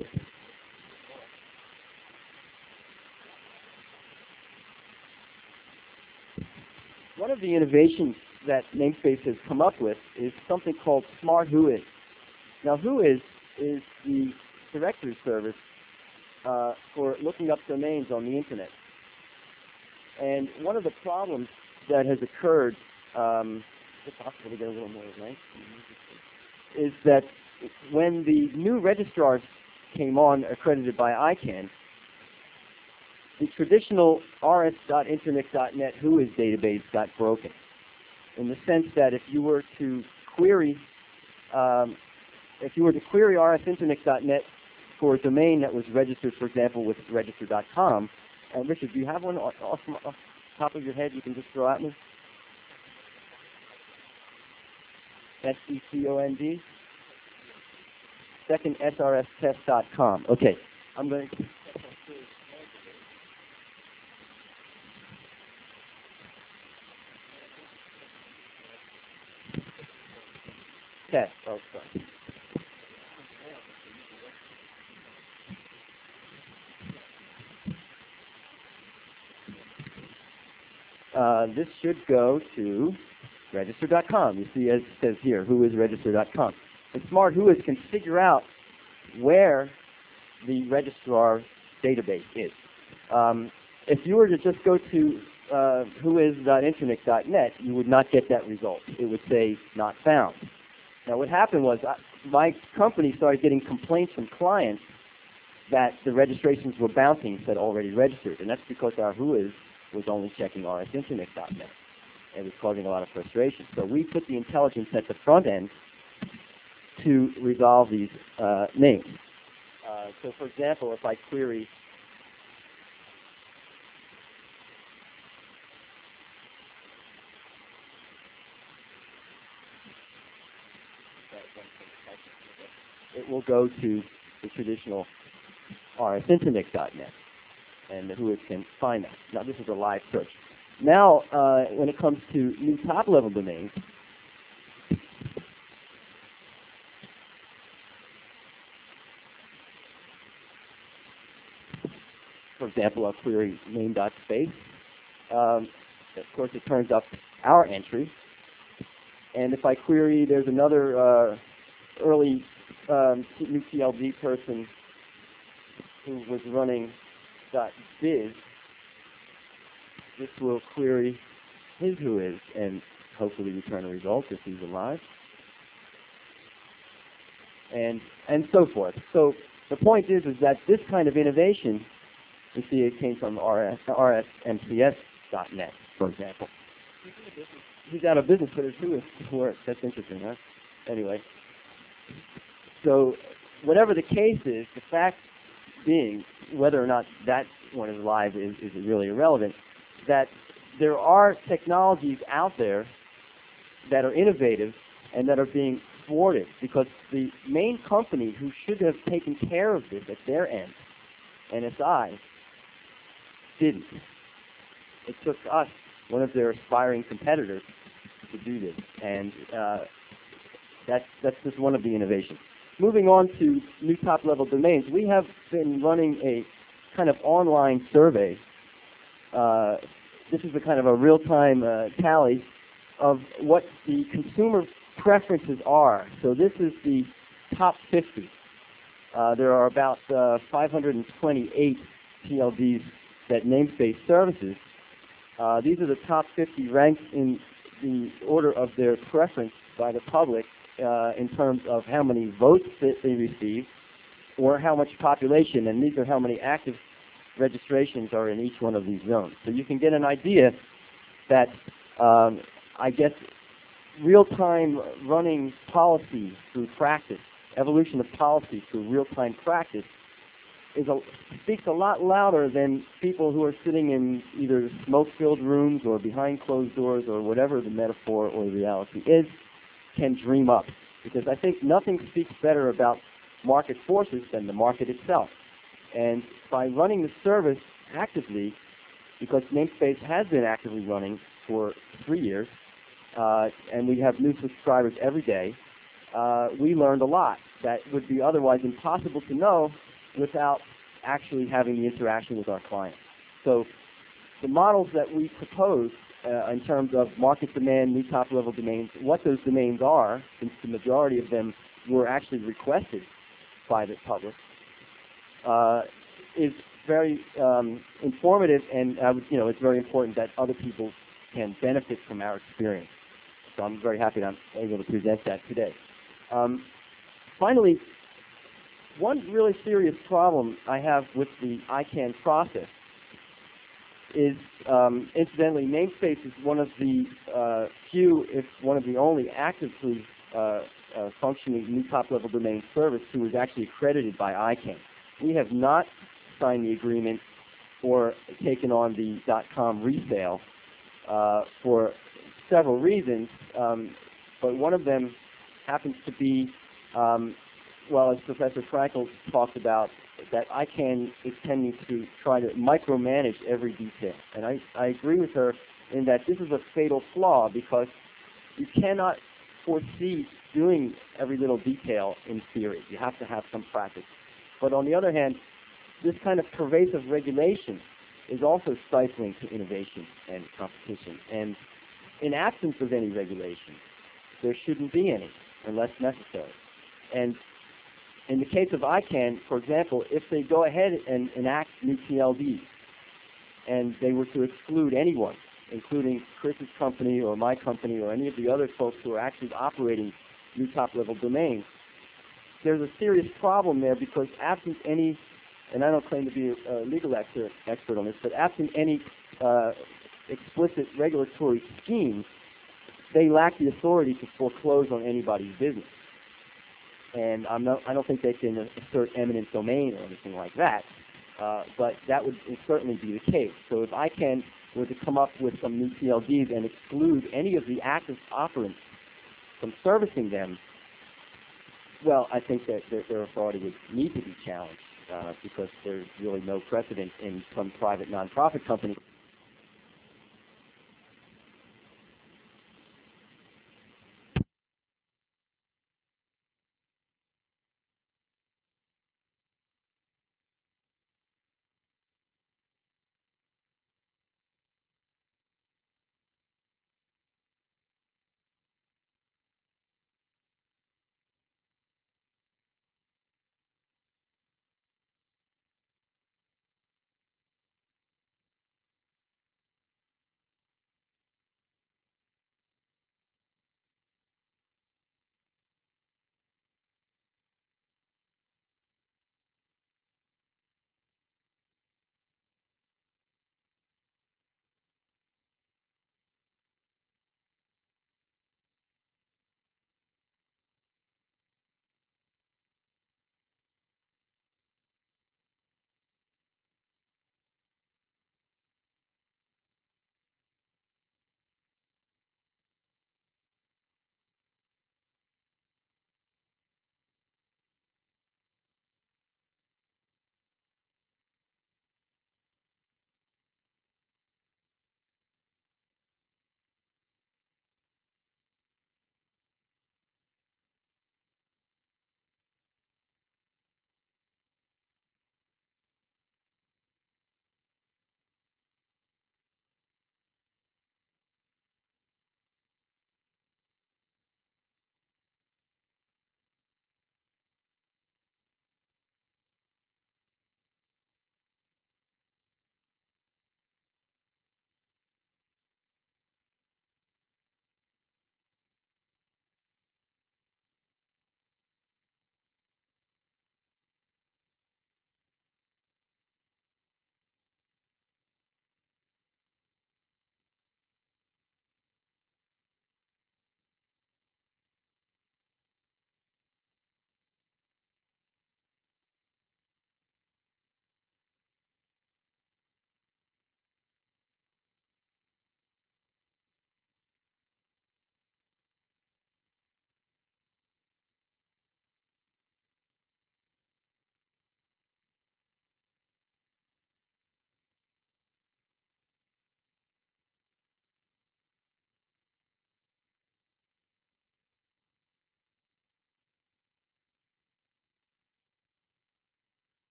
One of the innovations that Namespace has come up with is something called Smart Whois. Now, Whois is the directory service uh, for looking up domains on the Internet. And one of the problems that has occurred, um, is it possible to get a little more light? is that when the new registrars came on accredited by I CANN, the traditional R S dot internet dot net Whois database got broken, in the sense that if you were to query, um, if you were to query R S internet dot net for a domain that was registered, for example, with register dot com, and Richard, do you have one off, off, off the top of your head you can just throw at me? S E C O N D? Second, S R S test dot com. Okay, I'm going to... Test, oh, sorry. Uh, this should go to register dot com. You see, as it says here, who is register dot com. And Smart Whois can figure out where the registrar database is. Um, if you were to just go to uh, whois dot internet dot net, you would not get that result. It would say not found. Now, what happened was I, my company started getting complaints from clients that the registrations were bouncing, said already registered, and that's because our Whois was only checking R S internet dot net. It was causing a lot of frustration. So we put the intelligence at the front end to resolve these uh, names. Uh, so, for example, if I query it will go to the traditional R S internet dot net, and Whois can find that. Now, this is a live search. Now, uh, when it comes to new top-level domains, for example, I'll query name.space. Um, of course, it turns up our entry. And if I query, there's another uh, early um, new T L D person who was running .biz. This will query his Whois and hopefully return a result if he's alive, and and so forth. So the point is, is that this kind of innovation, you see, it came from R S M C S dot net, for example. He's out of business, but his Whois works. That's interesting, huh? Anyway, so whatever the case is, the fact being, whether or not that one is live is, is really irrelevant, that there are technologies out there that are innovative and that are being thwarted because the main company who should have taken care of this at their end, N S I, didn't. It took us, one of their aspiring competitors, to do this, and uh, that's, that's just one of the innovations. Moving on to new top-level domains, we have been running a kind of online survey. Uh, this is a kind of a real-time uh, tally of what the consumer preferences are. So this is the top fifty. Uh, there are about uh, five hundred twenty-eight T L Ds that namespace services. Uh, these are the top fifty ranked in the order of their preference by the public uh, in terms of how many votes that they receive or how much population, and these are how many active registrations are in each one of these zones. So you can get an idea that, um, I guess, real-time running policy through practice, evolution of policy through real-time practice, is a, speaks a lot louder than people who are sitting in either smoke-filled rooms or behind closed doors or whatever the metaphor or the reality is, can dream up. Because I think nothing speaks better about market forces than the market itself. And by running the service actively, because Namespace has been actively running for three years, uh, and we have new subscribers every day, uh, we learned a lot that would be otherwise impossible to know without actually having the interaction with our clients. So the models that we propose uh, in terms of market demand, new top-level domains, what those domains are, since the majority of them were actually requested by the public, uh, is very um, informative, and uh, you know, it's very important that other people can benefit from our experience. So I'm very happy that I'm able to present that today. Um, finally, one really serious problem I have with the I CANN process is, um, incidentally, Namespace is one of the uh, few, if one of the only actively uh, uh, functioning new top-level domain service who is actually accredited by I CANN. We have not signed the agreement or taken on the .com resale uh, for several reasons, um, but one of them happens to be, um, well, as Professor Frankel talked about, that I CANN is tending to try to micromanage every detail. And I, I agree with her in that this is a fatal flaw because you cannot foresee doing every little detail in theory. You have to have some practice. But on the other hand, this kind of pervasive regulation is also stifling to innovation and competition. And in absence of any regulation, there shouldn't be any unless necessary. And in the case of I CANN, for example, if they go ahead and enact new T L Ds and they were to exclude anyone, including Chris's company or my company or any of the other folks who are actually operating new top-level domains, there's a serious problem there because absent any, and I don't claim to be a legal expert, expert on this, but absent any uh, explicit regulatory scheme, they lack the authority to foreclose on anybody's business. And I'm not, I don't think they can assert eminent domain or anything like that, uh, but that would certainly be the case. So if I CANN were to come up with some new T L Ds and exclude any of the active operants from servicing them, well, I think that their, their authority would need to be challenged uh, because there's really no precedent in some private nonprofit company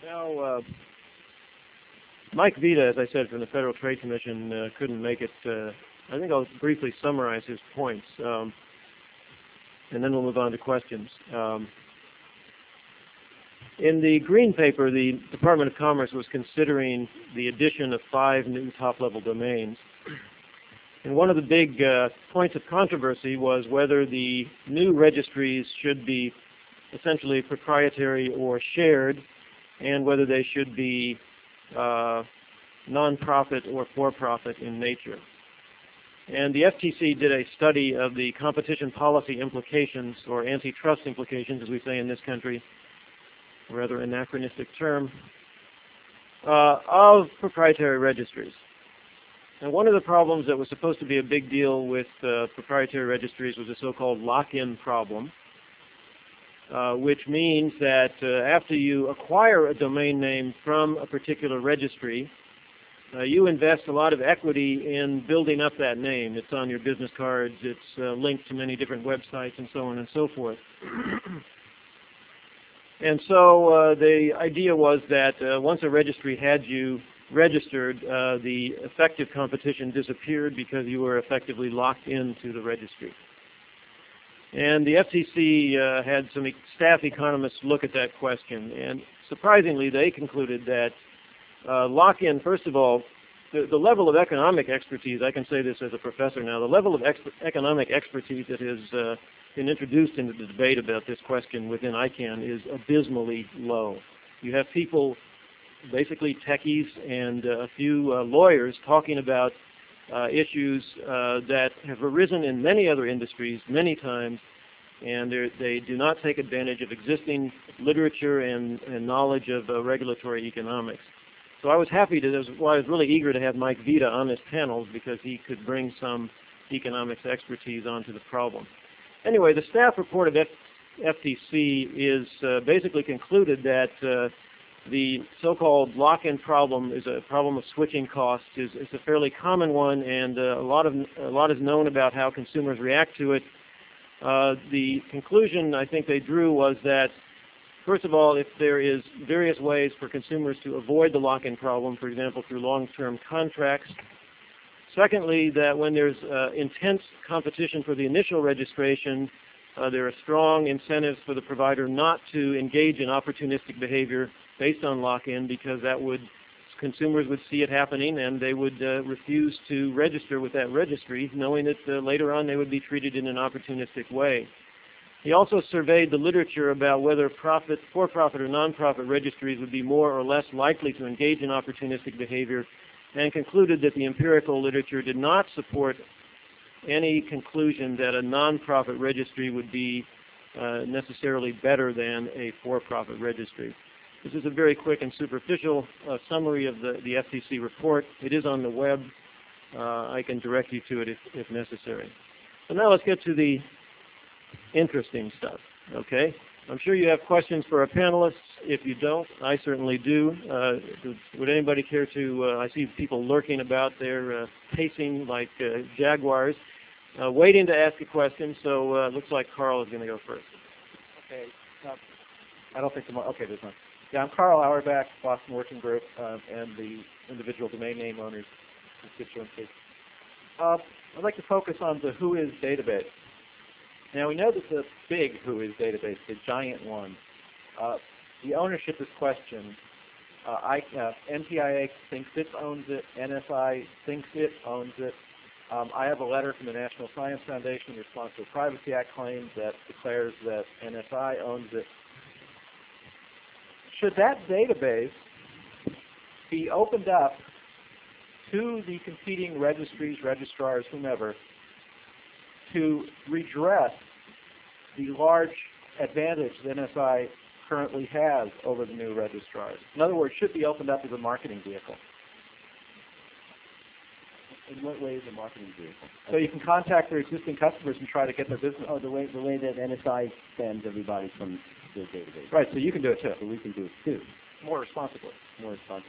Now, uh, Mike Vita, as I said, from the Federal Trade Commission, uh, couldn't make it. Uh, I think I'll briefly summarize his points, um, and then we'll move on to questions. Um, in the Green Paper, the Department of Commerce was considering the addition of five new top-level domains. And one of the big uh, points of controversy was whether the new registries should be essentially proprietary or shared, and whether they should be uh, non-profit or for-profit in nature. And the F T C did a study of the competition policy implications, or antitrust implications, as we say in this country, a rather anachronistic term, uh, of proprietary registries. And one of the problems that was supposed to be a big deal with uh, proprietary registries was the so-called lock-in problem, uh, which means that uh, after you acquire a domain name from a particular registry, uh, you invest a lot of equity in building up that name. It's on your business cards, it's uh, linked to many different websites, and so on and so forth. And so uh, the idea was that uh, once a registry had you registered, uh, the effective competition disappeared because you were effectively locked into the registry. And the F T C uh, had some e- staff economists look at that question, and surprisingly they concluded that uh, lock-in, first of all, the, the level of economic expertise, I can say this as a professor now, the level of ex- economic expertise that has uh, been introduced into the debate about this question within I CANN is abysmally low. You have people, basically techies and uh, a few uh, lawyers, talking about uh, issues uh, that have arisen in many other industries many times, and they do not take advantage of existing literature and, and knowledge of uh, regulatory economics. So I was happy to, that's why I was really eager to have Mike Vita on this panel, because he could bring some economics expertise onto the problem. Anyway, the staff report of F- FTC is uh, basically concluded that uh, the so-called lock-in problem is a problem of switching costs. is, is a fairly common one, and uh, a lot of a lot is known about how consumers react to it. Uh, the conclusion I think they drew was that, first of all, if there is various ways for consumers to avoid the lock-in problem, for example, through long-term contracts. Secondly, that when there's uh, intense competition for the initial registration, uh, there are strong incentives for the provider not to engage in opportunistic behavior based on lock-in, because that would, consumers would see it happening and they would uh, refuse to register with that registry, knowing that uh, later on they would be treated in an opportunistic way. He also surveyed the literature about whether profit, for-profit or non-profit registries would be more or less likely to engage in opportunistic behavior, and concluded that the empirical literature did not support any conclusion that a non-profit registry would be uh, necessarily better than a for-profit registry. This is a very quick and superficial uh, summary of the, the F T C report. It is on the web. Uh, I can direct you to it if, if necessary. So now let's get to the interesting stuff, okay? I'm sure you have questions for our panelists. If you don't, I certainly do. Uh, would anybody care to, uh, I see people lurking about there, uh, pacing like uh, jaguars, uh, waiting to ask a question, so uh, looks like Carl is going to go first. Okay. Uh, I don't think tomorrow. Okay, there's one. Yeah, I'm Carl Auerbach, Boston Working Group, uh, and the individual domain name owners constituency. Uh, I'd like to focus on the Who Is database. Now, we know that the big Who Is database, the giant one, uh, the ownership is questioned. Uh, I, uh, N T I A thinks it owns it. N S I thinks it owns it. Um, I have a letter from the National Science Foundation in response to a Privacy Act claim that declares that N S I owns it. Should that database be opened up to the competing registries, registrars, whomever, to redress the large advantage that N S I currently has over the new registrars? In other words, should be opened up as a marketing vehicle. In what way is a marketing vehicle? So you can contact their existing customers and try to get their business. Oh, the way the way that N S I spends everybody from their database. Right, so you can do it too. So we can do it too. More responsibly. More responsibly.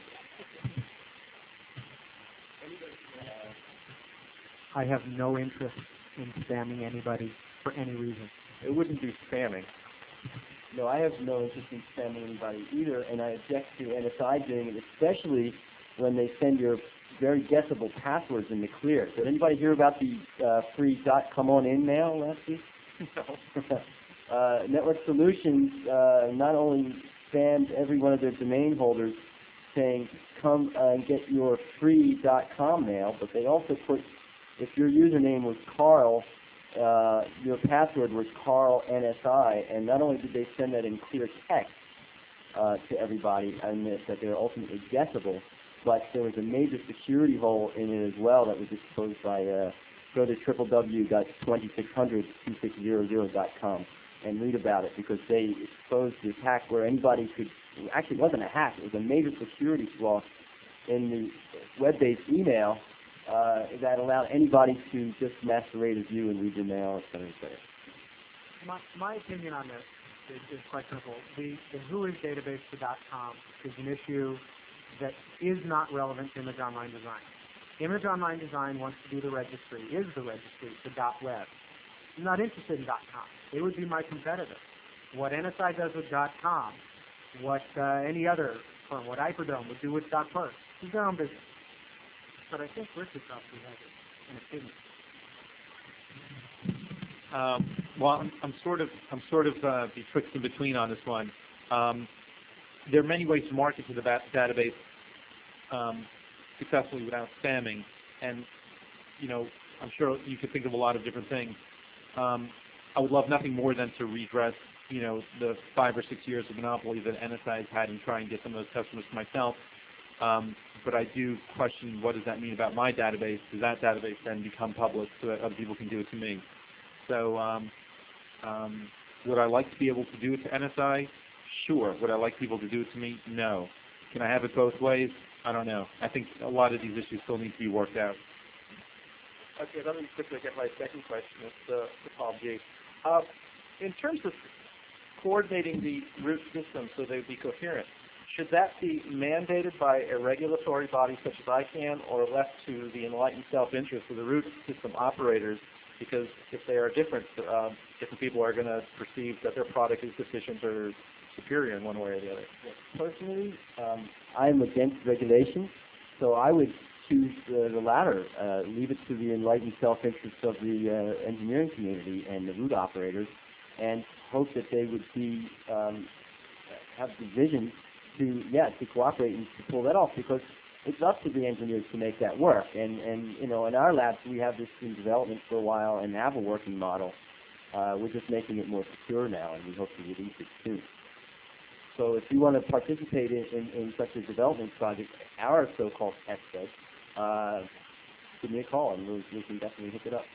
I have no interest in spamming anybody for any reason. It wouldn't be spamming. no, I have no interest in spamming anybody either, and I object to N S I doing it, especially when they send your very guessable passwords in the clear. Did anybody hear about the uh, free .com on in mail last week? No. uh, Network Solutions uh, not only spammed every one of their domain holders saying, come uh, and get your free .com mail, but they also put, if your username was Carl, uh, your password was Carl N S I, and not only did they send that in clear text uh, to everybody, and that, that they're ultimately guessable, but there was a major security hole in it as well that was exposed by, uh, go to w w w dot twenty-six hundred two six zero zero dot com and read about it, because they exposed the attack where anybody could, actually it wasn't a hack, it was a major security flaw in the web-based email uh, that allowed anybody to just masquerade as you and read your mail, et cetera, et cetera. My, my opinion on this is, is quite simple. The, the who is database to .com is an issue that is not relevant to Image Online Design. Image Online Design wants to be the registry, is the registry to .web. I'm not interested in .com. They would be my competitor. What N S I does with .com, what uh, any other firm, what Hyperdome would do with .perf, is their own business. But I think Richard probably has an opinion. Um, well, I'm, I'm sort of I'm sort of uh, betwixt and between on this one. Um, there are many ways to market to the ba- database um, successfully without spamming, and you know I'm sure you could think of a lot of different things. Um, I would love nothing more than to redress, you know, the five or six years of monopoly that N S I has had and try and get some of those customers to myself. Um, but I do question, what does that mean about my database? Does that database then become public so that other people can do it to me? So um, um, would I like to be able to do it to N S I? Sure. Would I like people to do it to me? No. Can I have it both ways? I don't know. I think a lot of these issues still need to be worked out. Okay, let me quickly get my second question. It's uh, to Paul G. Uh, in terms of coordinating the root system so they would be coherent, should that be mandated by a regulatory body such as I CANN, or left to the enlightened self-interest of the root system operators? Because if they are different, uh, different people are going to perceive that their product is deficient or superior in one way or the other. Personally, um, I'm against regulation, so I would choose uh, the latter. Uh, leave it to the enlightened self-interest of the uh, engineering community and the root operators, and hope that they would be um, have the vision to yeah to cooperate and to pull that off, because it's up to the engineers to make that work. And and you know in our labs we have this in development for a while and have a working model. Uh, we're just making it more secure now, and we hope to release it soon. So if you want to participate in, in, in such a development project, our so-called test bed, uh, give me a call and we, we can definitely hook it up.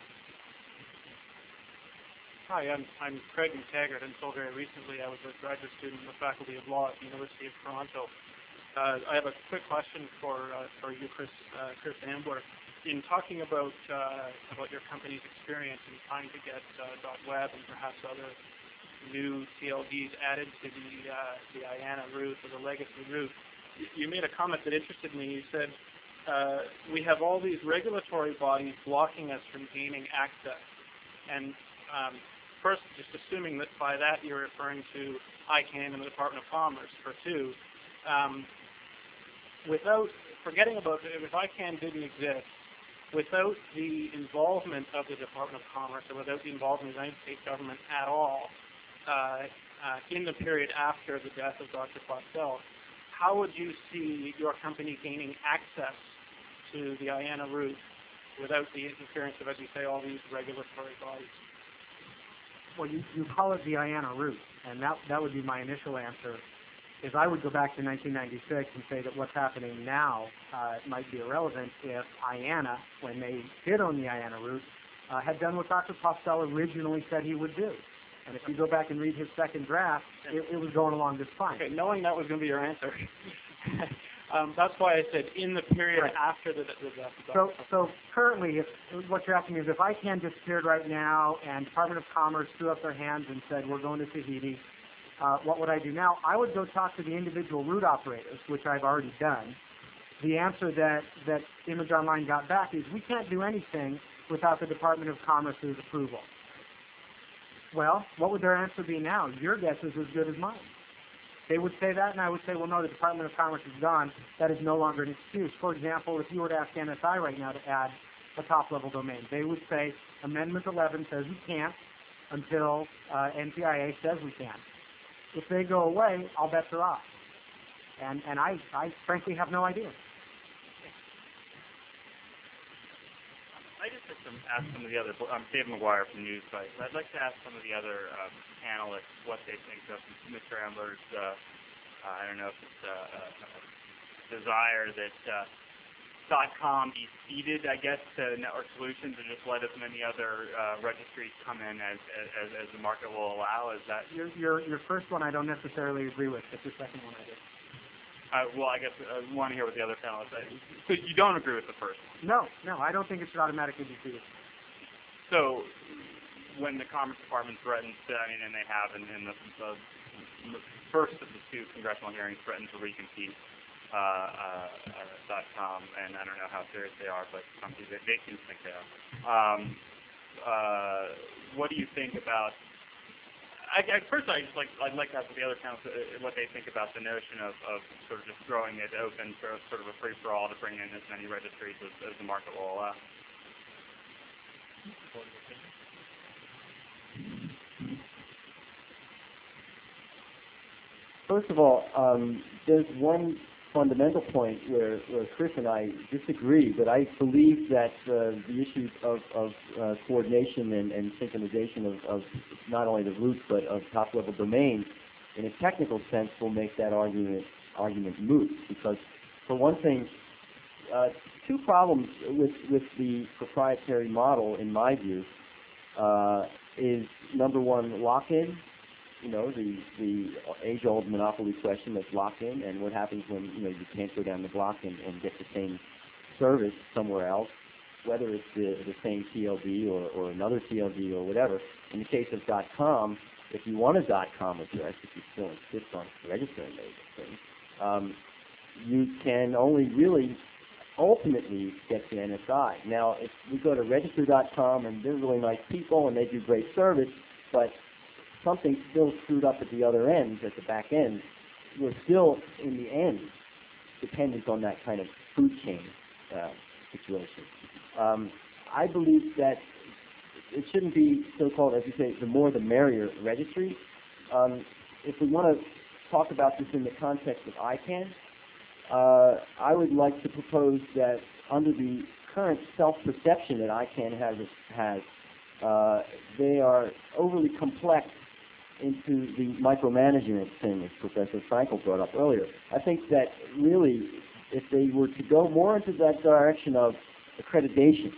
Hi, I'm, I'm Craig McTaggart. Until very recently, I was a graduate student in the Faculty of Law at the University of Toronto. Uh, I have a quick question for uh, for you, Chris uh, Chris Ambler. In talking about uh, about your company's experience in trying to get uh, .web and perhaps other new T L Ds added to the uh, the I A N A root or the legacy root, you made a comment that interested me. You said uh, we have all these regulatory bodies blocking us from gaining access, and um, first, just assuming that by that you're referring to I CANN and the Department of Commerce. For two, um, without forgetting about it, if I CANN didn't exist, without the involvement of the Department of Commerce or without the involvement of the United States government at all, uh, uh, in the period after the death of Doctor Postel, how would you see your company gaining access to the I A N A root without the interference of, as you say, all these regulatory bodies? Well, you, you call it the I A N A root, and that, that would be my initial answer. Is I would go back to nineteen ninety-six and say that what's happening now uh, might be irrelevant if I A N A, when they did own the I A N A root, uh, had done what Doctor Postel originally said he would do. And if you go back and read his second draft, it, it was going along just fine. Okay, knowing that was going to be your answer, um, that's why I said in the period right. after the, the death of So, Doctor so currently, if, what you're asking me is if I CANN disappeared right now and Department of Commerce threw up their hands and said, we're going to Tahiti, uh, what would I do now? I would go talk to the individual root operators, which I've already done. The answer that, that Image Online got back is we can't do anything without the Department of Commerce's approval. Well, what would their answer be now? Your guess is as good as mine. They would say that, and I would say, well, no, the Department of Commerce is gone. That is no longer an excuse. For example, if you were to ask N S I right now to add a top-level domain, they would say Amendment eleven says we can't until uh, N T I A says we can. If they go away, I'll bet they're off. And, and I, I frankly have no idea. I just like to ask some of the other, I'm Dave McGuire from Newsbite. I'd like to ask some of the other um, panelists what they think of Mister Ambler's, uh, uh, I don't know if it's a, a, a desire that uh, .com be ceded, I guess, to Network Solutions and just let as many other uh, registries come in as, as, as the market will allow. Is that? Your, your, your first one I don't necessarily agree with, but your second one I do. Uh, well, I guess I uh, want to hear what the other panelists say. So you don't agree with the first one? No, no, I don't think it should automatically be ceded. So when the Commerce Department threatens to, I mean, and they have in, in the, the, the first of the two congressional hearings threatened to recompete uh, uh, uh, .com, and I don't know how serious they are, but some people, they seem to think they are. Um, uh, what do you think about I, I, first, I just like I'd like to ask the other panelists uh, what they think about the notion of, of sort of just throwing it open for sort of a free for all to bring in as many registries as, as the market will allow. First of all, um, there's one fundamental point where, where Chris and I disagree, but I believe that uh, the issues of, of uh, coordination and, and synchronization of, of not only the roots but of top-level domains, in a technical sense, will make that argument argument moot. Because, for one thing, uh, two problems with with the proprietary model, in my view, uh, is number one, lock-in. You know, the the age-old monopoly question of lock-in, and what happens when, you know, you can't go down the block and, and get the same service somewhere else, whether it's the, the same T L D or, or another T L D or whatever. In the case of .com, if you want a .com address, if you still insist on registering those things, um, you can only really ultimately get to N S I. Now, if we go to register dot com, and they're really nice people and they do great service, but something still screwed up at the other end, at the back end, we're still, in the end, dependent on that kind of food chain uh, situation. Um, I believe that it shouldn't be so-called, as you say, the more the merrier registry. Um, if we want to talk about this in the context of I CANN, uh, I would like to propose that under the current self-perception that I CANN has, has uh, they are overly complex into the micromanagement thing, as Professor Frankel brought up earlier. I think that really, if they were to go more into that direction of accreditation,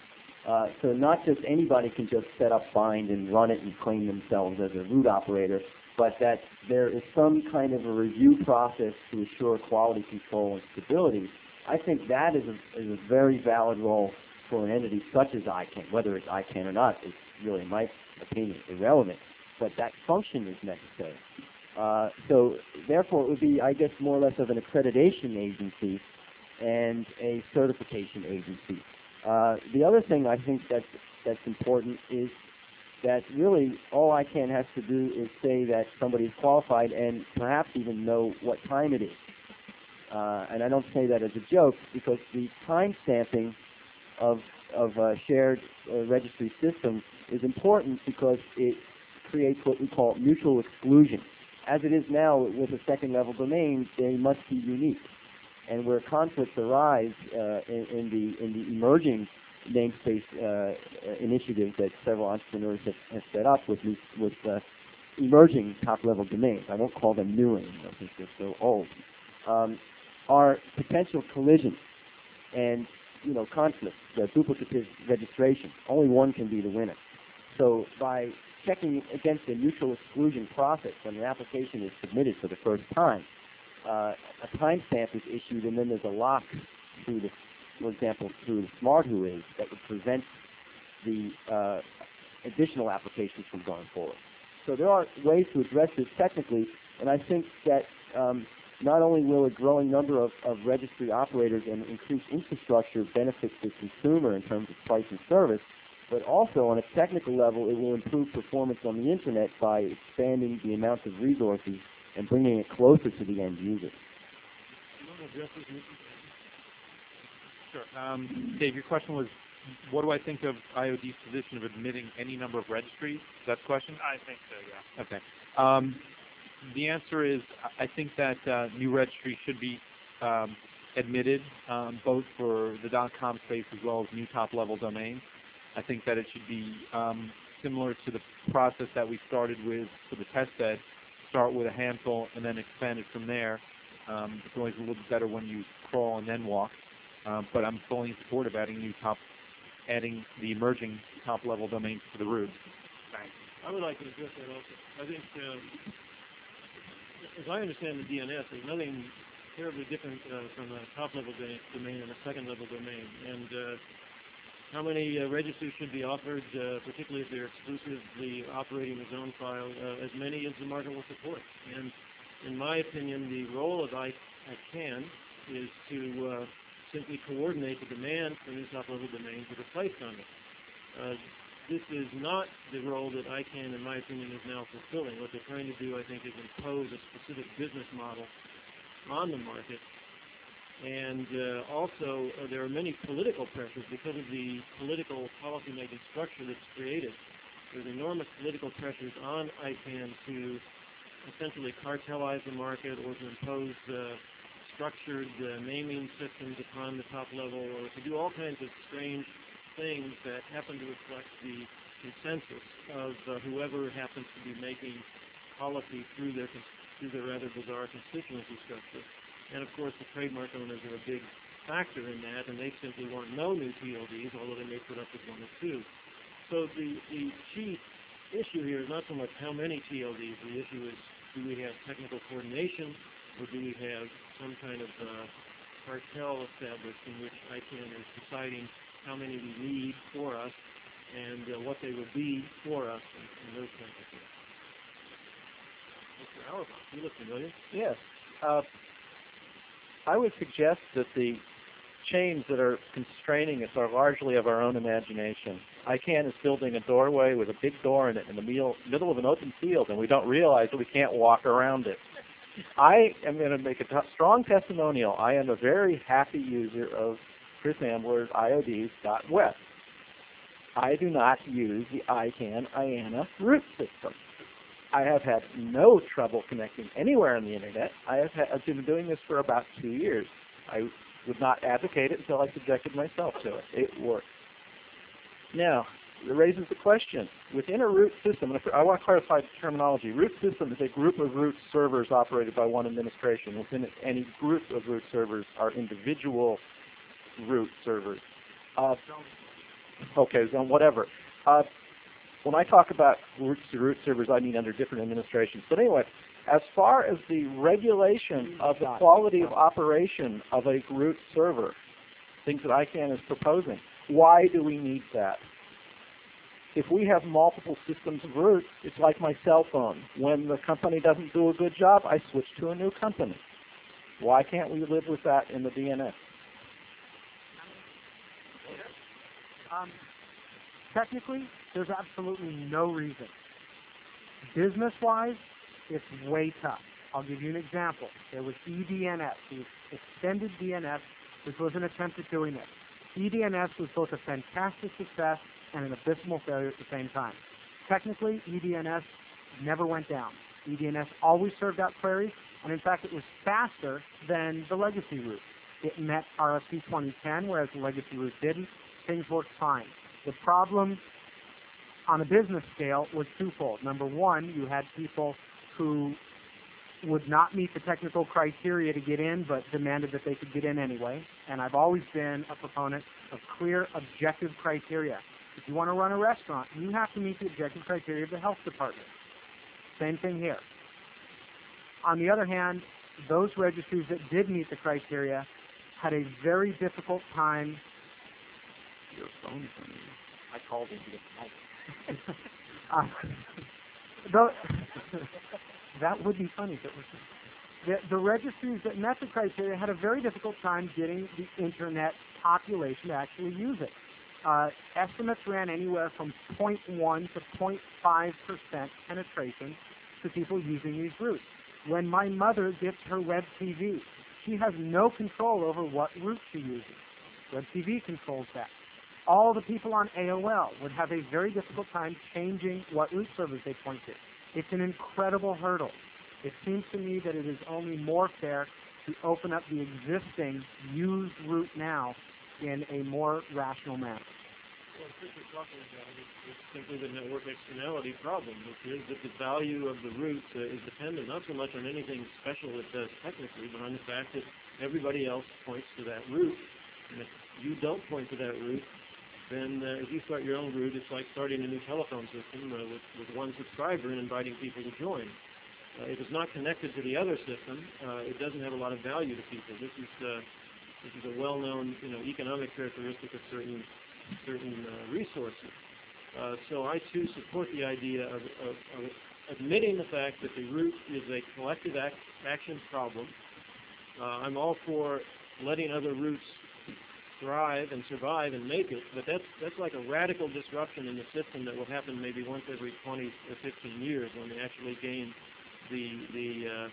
uh, so not just anybody can just set up, bind, and run it and claim themselves as a root operator, but that there is some kind of a review process to assure quality control and stability, I think that is a, is a very valid role for an entity such as I CANN. Whether it's I CANN or not is really, in my opinion, irrelevant. But that function is necessary. Uh, so therefore, it would be, I guess, more or less of an accreditation agency and a certification agency. Uh, the other thing I think that's, that's important is that really all I CANN has to do is say that somebody is qualified and perhaps even know what time it is. Uh, and I don't say that as a joke, because the time stamping of, of uh, shared uh, registry systems is important because it creates what we call mutual exclusion. As it is now with a second-level domain, they must be unique. And where conflicts arise uh, in, in the in the emerging namespace uh, initiatives that several entrepreneurs have, have set up with with uh, emerging top-level domains, I won't call them new anymore since they're so old, um, are potential collisions and, you know, conflicts, uh, duplicative registration. Only one can be the winner. So by checking against the mutual exclusion process when an application is submitted for the first time, uh, a timestamp is issued, and then there's a lock through the, for example, through the Smart Who Is that would prevent the uh, additional applications from going forward. So there are ways to address this technically, and I think that um, not only will a growing number of, of registry operators and increased infrastructure benefit the consumer in terms of price and service, but also on a technical level, it will improve performance on the internet by expanding the amount of resources and bringing it closer to the end user. Sure. Um, Dave, your question was, what do I think of I O D's position of admitting any number of registries? Is that the question? I think so, yeah. Okay. Um, the answer is, I think that uh, new registries should be um, admitted, um, both for the .com space as well as new top-level domains. I think that it should be um, similar to the process that we started with for the test bed. Start with a handful and then expand it from there. Um, it's always a little bit better when you crawl and then walk. Um, but I'm fully in support of adding new top, adding the emerging top-level domains to the root. Thanks. I would like to address that also. I think, uh, as I understand the D N S, there's nothing terribly different uh, from a top-level domain and a second-level domain. And uh, how many uh, registers should be offered, uh, particularly if they're exclusively operating the zone file, uh, as many as the market will support. And in my opinion, the role of I CANN is to uh, simply coordinate the demand for new top-level domains that are placed on it. Uh, this is not the role that I CANN, in my opinion, is now fulfilling. What they're trying to do, I think, is impose a specific business model on the market. And uh, also, uh, there are many political pressures because of the political policy-making structure that's created. There's enormous political pressures on I CANN to essentially cartelize the market or to impose uh, structured uh, naming systems upon the top level, or to do all kinds of strange things that happen to reflect the consensus of uh, whoever happens to be making policy through their through their rather bizarre constituency structure. And of course, the trademark owners are a big factor in that, and they simply want no new T L Ds, although they may put up with one or two. So the the chief issue here is not so much how many T L Ds. The issue is, do we have technical coordination, or do we have some kind of uh, cartel established in which I CANN is deciding how many we need for us and uh, what they would be for us, and, and those kinds of things. Mister Auerbach, you look familiar. Yes. Uh, I would suggest that the chains that are constraining us are largely of our own imagination. I CANN is building a doorway with a big door in it in the middle of an open field, and we don't realize that we can't walk around it. I am going to make a t- strong testimonial. I am a very happy user of Chris Ambler's I O Ds dot web. I do not use the I CANN I A N A root system. I have had no trouble connecting anywhere on the internet. I have had, I've been doing this for about two years. I would not advocate it until I subjected myself to it. It works. Now, it raises the question, within a root system, and I want to clarify the terminology. Root system is a group of root servers operated by one administration. Within any group of root servers are individual root servers. Uh, okay, zone, whatever. Uh, when I talk about root, root servers, I mean under different administrations. But anyway, as far as the regulation of the quality of operation of a root server, things that I CANN is proposing, why do we need that? If we have multiple systems of root, it's like my cell phone. When the company doesn't do a good job, I switch to a new company. Why can't we live with that in the D N S? Um, technically, there's absolutely no reason. Business-wise, it's way tough. I'll give you an example. There was E D N S, the extended D N S, which was an attempt at doing this. E D N S was both a fantastic success and an abysmal failure at the same time. Technically, E D N S never went down. E D N S always served out queries, and in fact, it was faster than the legacy route. It met R F C twenty ten, whereas the legacy route didn't. Things worked fine. The problem on a business scale was twofold. Number one, you had people who would not meet the technical criteria to get in, but demanded that they could get in anyway. And I've always been a proponent of clear, objective criteria. If you want to run a restaurant, you have to meet the objective criteria of the health department. Same thing here. On the other hand, those registries that did meet the criteria had a very difficult time. Your phone's on you. I called into the mic. uh, the, that would be funny if it was. The, the registries that met the criteria had a very difficult time getting the internet population to actually use it. uh, estimates ran anywhere from zero point one to zero point five percent penetration to people using these routes. When my mother gets her web T V, she has no control over what route she uses. Web T V controls that. All the people on A O L would have a very difficult time changing what route servers they point to. It's an incredible hurdle. It seems to me that it is only more fair to open up the existing used route now in a more rational manner. Well, what we're talking about is, is simply the network externality problem, which is that the value of the route uh, is dependent not so much on anything special it does technically, but on the fact that everybody else points to that route. And if you don't point to that route, then uh, if you start your own route, it's like starting a new telephone system uh, with, with one subscriber and inviting people to join. Uh, if it's not connected to the other system, uh, it doesn't have a lot of value to people. This is uh, this is a well-known, you know, economic characteristic of certain certain uh, resources. Uh, so I too support the idea of, of, of admitting the fact that the route is a collective act, action problem. Uh, I'm all for letting other routes thrive and survive and make it, but that's that's like a radical disruption in the system that will happen maybe once every twenty or fifteen years when they actually gain the the uh,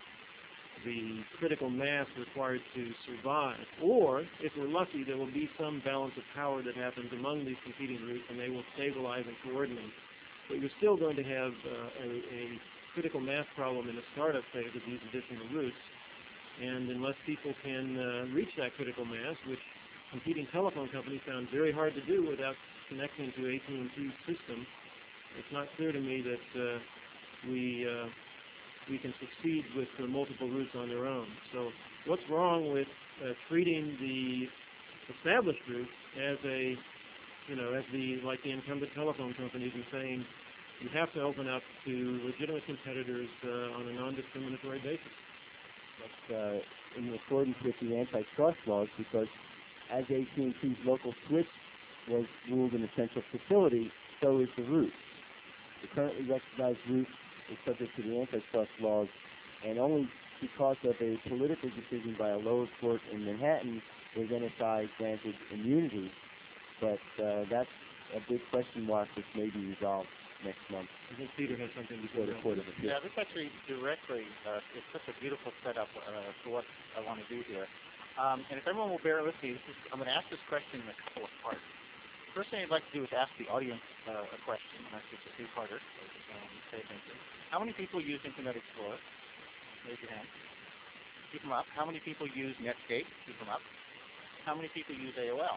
the critical mass required to survive. Or, if we're lucky, there will be some balance of power that happens among these competing routes, and they will stabilize and coordinate. But you're still going to have uh, a, a critical mass problem in the startup phase of these additional routes, and unless people can uh, reach that critical mass, which competing telephone companies found very hard to do without connecting to A T and T's system, it's not clear to me that uh, we uh, we can succeed with uh, multiple routes on their own. So what's wrong with uh, treating the established route as a, you know, as the, like the incumbent telephone companies, and saying you have to open up to legitimate competitors uh, on a non-discriminatory basis? That's uh, in accordance with the antitrust laws, because as A T and T's local switch was ruled an essential facility, so is the route. The currently recognized route is subject to the antitrust laws, and only because of a political decision by a lower court in Manhattan was N S I granted immunity. But uh, that's a big question mark which may be resolved next month. I think Peter has something before the Court of Appeal. Yeah, this actually directly uh, is such a beautiful setup uh, for what I want to do here. Um, and if everyone will bear with me, this is, I'm going to ask this question in a couple of parts. First thing I'd like to do is ask the audience uh, a question, and that's just a two-parter. So, um, pay attention. How many people use Internet Explorer? Raise your hand. Keep them up. How many people use Netscape? Keep them up. How many people use A O L?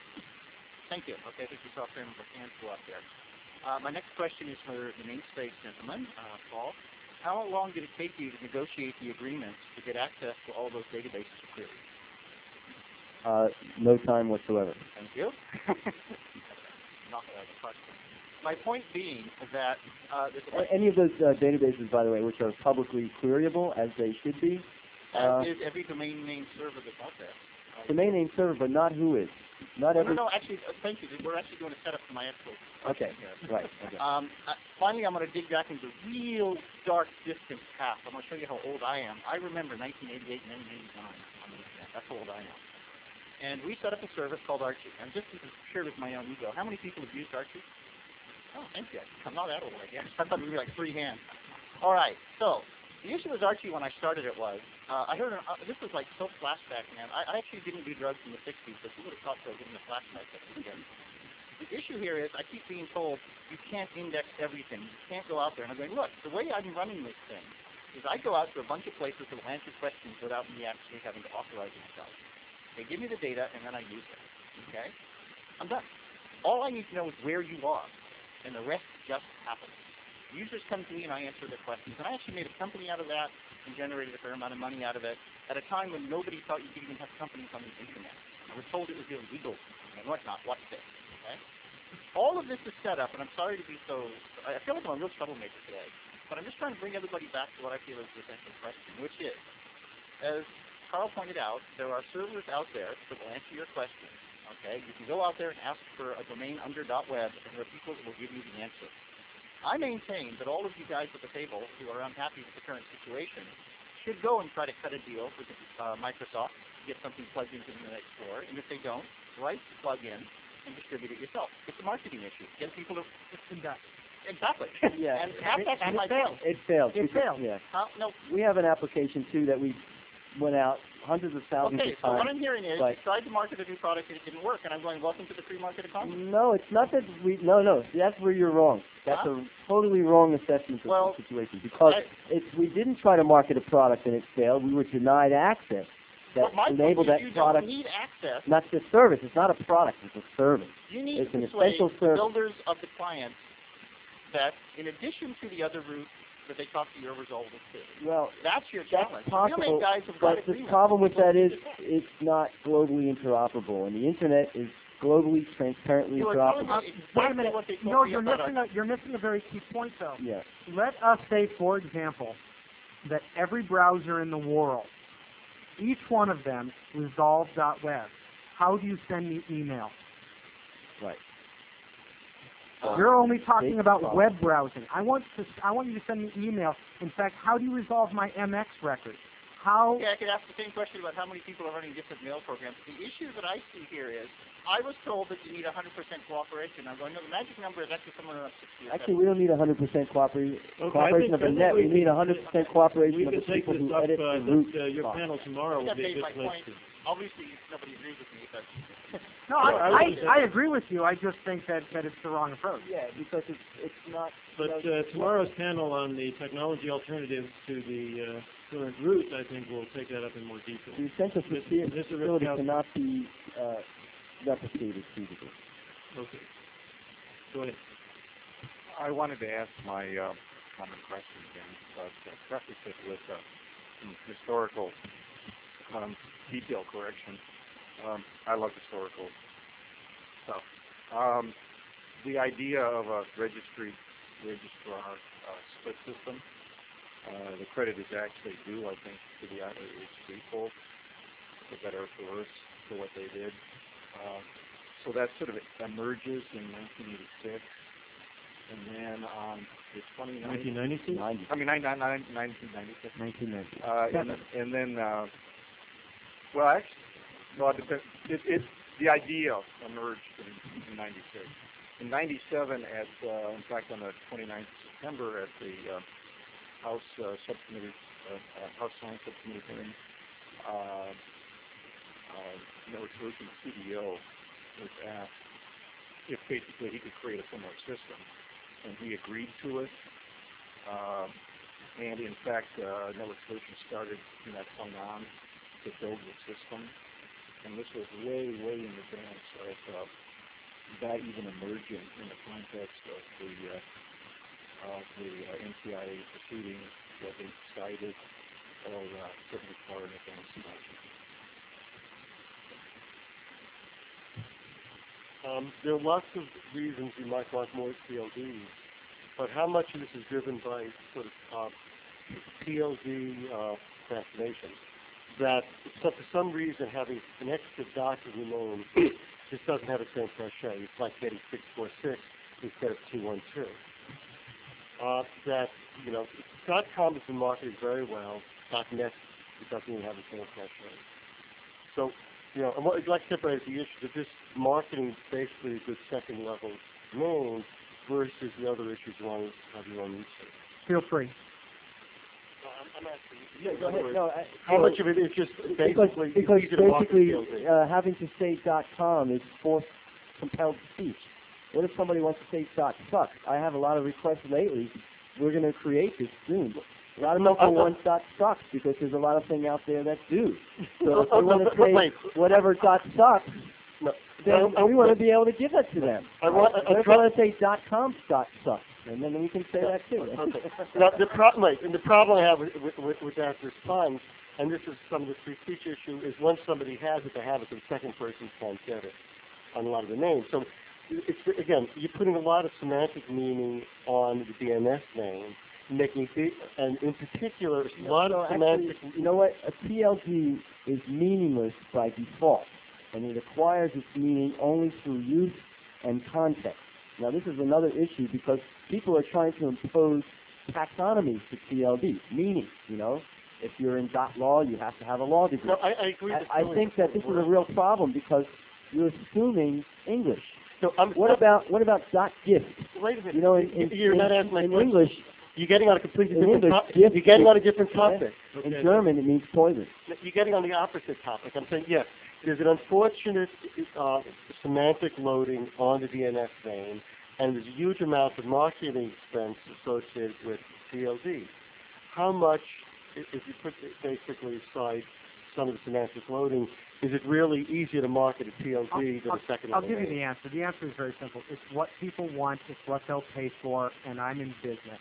Thank you. Okay, I think we saw a fair number of hands go up there. Uh, my next question is for the namespace gentleman, uh, Paul. How long did it take you to negotiate the agreements to get access to all those databases or queries? Uh, no time whatsoever. Thank you. Not that question. My point being that uh, there's a Any of those uh, databases, by the way, which are publicly queryable, as they should be. Uh, as is every domain name server that's out there. Uh, domain name server, but not who is. Not no, every. no, no, actually, uh, thank you. We're actually doing a setup for my expert. Okay, right. Okay. Um, uh, finally, I'm going to dig back into real dark, distant past. I'm going to show you how old I am. I remember nineteen eighty-eight and nineteen eighty-nine on the internet. That's how old I am. And we set up a service called Archie. And just to share with my own ego, how many people have used Archie? Oh, thank you. I'm not that old, I guess. I thought it would be like three hands. All right. So the issue with Archie when I started it was, uh, I heard, an, uh, this was like so flashback, man. I, I actually didn't do drugs in the sixties, but you would have thought so given the flashback that we did. The issue here is I keep being told you can't index everything. You can't go out there. And I'm going, look, the way I'm running this thing is I go out to a bunch of places that will answer questions without me actually having to authorize myself. They give me the data, and then I use it. Okay? I'm done. All I need to know is where you are, and the rest just happens. Users come to me, and I answer their questions. And I actually made a company out of that and generated a fair amount of money out of it at a time when nobody thought you could even have companies on the internet. I was told it was illegal and whatnot. Watch this. Okay? All of this is set up, and I'm sorry to be so, I feel like I'm a real troublemaker today, but I'm just trying to bring everybody back to what I feel is the essential question, which is, as Carl pointed out, there are servers out there that will answer your questions. Okay, you can go out there and ask for a domain under .web, and there are people that will give you the answer. I maintain that all of you guys at the table who are unhappy with the current situation should go and try to cut a deal with uh, Microsoft to get something plugged into Internet Explorer, and if they don't, write the plugin, and distribute it yourself. It's a marketing issue. Get people to It's done. exactly. Yeah. And that's And it- actually and it my failed. point. It failed. It because- failed. Yeah. Huh? No. We have an application too that we went out hundreds of thousands Okay, of so what times. I'm hearing is but- you tried to market a new product and it didn't work, and I'm going, welcome to the free market economy. No, it's not that we. No, no, that's where you're wrong. That's Huh? a totally wrong assessment of Well, the situation because I- it's we didn't try to market a product and it failed. We were denied access that But my enabled point that is you product. don't need access. Not the service. It's not a product. It's a service. You need It's to an persuade essential the service. builders of the clients that in addition to the other route, that they talk to your result too. Well, That's your that's challenge. possible, You make guys have got but the agreement. problem with that is People it's not globally interoperable, and the internet is globally, transparently You are telling interoperable. me Wait a exactly minute. what they told No, me you're about missing our- a you're missing a very key point though. Yeah. Let us say, for example, that every browser in the world, each one of them, resolve dot web. How do you send me email? Right. You're only talking big about problem. web browsing. I want to. I want you to send me email. In fact, how do you resolve my M X record? How? Yeah, I could ask the same question about how many people are running different mail programs. The issue that I see here is, I was told that you need one hundred percent cooperation. I'm going, no, the magic number is actually somewhere around sixty or Actually, we don't need one hundred percent cooperation, Okay, cooperation I of the think- net. I We think we need one hundred percent cooperation We of the can take people this who up, edit uh, the root. that, uh, your file. panel tomorrow will That be a made good my place point. to. Obviously, nobody agrees with me, but No, I I, would say- I, I agree with you. I just think that, that it's the wrong approach. Yeah, because it's it's not. But you know, uh, tomorrow's panel on the technology alternatives to the uh, current route, I think, will take that up in more detail. the essential This- faci- this is facility Rick cannot be uh, replicated feasibly. Okay. Go ahead. I wanted to ask my uh, common question again, but uh, preface it with uh, some historical um, detail correction. Um, I love historical stuff. Um, the idea of a registry registrar uh, split system, uh, the credit is actually due, I think, to the I H C folks, for better or for worse, for what they did. Uh, so that sort of emerges in nineteen eighty-six. And then on the twenty-ninth, nineteen ninety-two? ninety. I mean, nine, nine, nine, nineteen ninety-six. nineteen ninety. Uh, and, and then, uh, well, actually, well, it depends. It, it, the idea emerged in, in ninety-six. In ninety-seven, at uh, in fact, on the twenty-ninth of September, at the uh, House uh, Subcommittee, uh, uh, House Science Subcommittee hearing, uh, uh, Network Solutions C E O was asked if basically he could create a similar system, and he agreed to it. Um, and in fact, uh, Network Solutions started from that point on to build the system. And this was way, way in advance of uh, that even emerging in the context of the uh, of the uh, N C I A proceedings that they cited or uh, certainly far in advance of that. Um, there are lots of reasons you might want more P L Ds, but how much of this is driven by sort of uh, P L D uh, fascination? That so for some reason having an extra dot in the name just doesn't have the same cachet. It's like getting six four six instead of two one two. Uh, that, you know, .com has been marketed very well. .net, it doesn't even have the same cachet. So, you know, and what I'd like to separate the issue that this marketing is basically a good second level name versus the other issues you want to have your own research. Feel free. I'm asking. Yeah, go ahead. No, I, How well, much of it is just because, basically because easy to market basically P L D? uh, having to say .com is forced compelled speech. What if somebody wants to say .suck? I have a lot of requests lately. We're going to create this soon. A lot of people want .sucks because there's a lot of things out there that do. So if they want to say whatever .sucks, No, then I- I- we want to be able to give that to them. I want. What if they want to say .com sucks, and then we can say that too. Okay. Now the problem, wait, and the problem I have with, with, with that response, and this is some of the free speech issue, is once somebody has it, they have it, the second person can't get it on a lot of the names. So it's again, you're putting a lot of semantic meaning on the D N S name, making it, and in particular, a lot No, of actually, semantic. you know what? A P L D is meaningless by default, and it acquires its meaning only through use and context. Now, this is another issue because people are trying to impose taxonomy to P L D, meaning, you know, if you're in dot law, you have to have a law degree. No, I, I agree. I, that I really think that this is a real problem because you're assuming English. So I'm, what about what about dot gift? Wait a minute. You know, in, in, You're in, not asking my in question. English, you're getting on a completely in different English, topic. gift You're getting is- on a different topic. In German, it means toilet. You're getting on the opposite topic. I'm saying, yes, there's an unfortunate uh, semantic loading on the D N S name, and there's a huge amount of marketing expense associated with T L D. How much, if if you put basically aside some of the semantic loading, is it really easier to market a T L D than I'll, a second I'll level give you name? the answer. The answer is very simple. It's what people want. It's what they'll pay for, and I'm in business.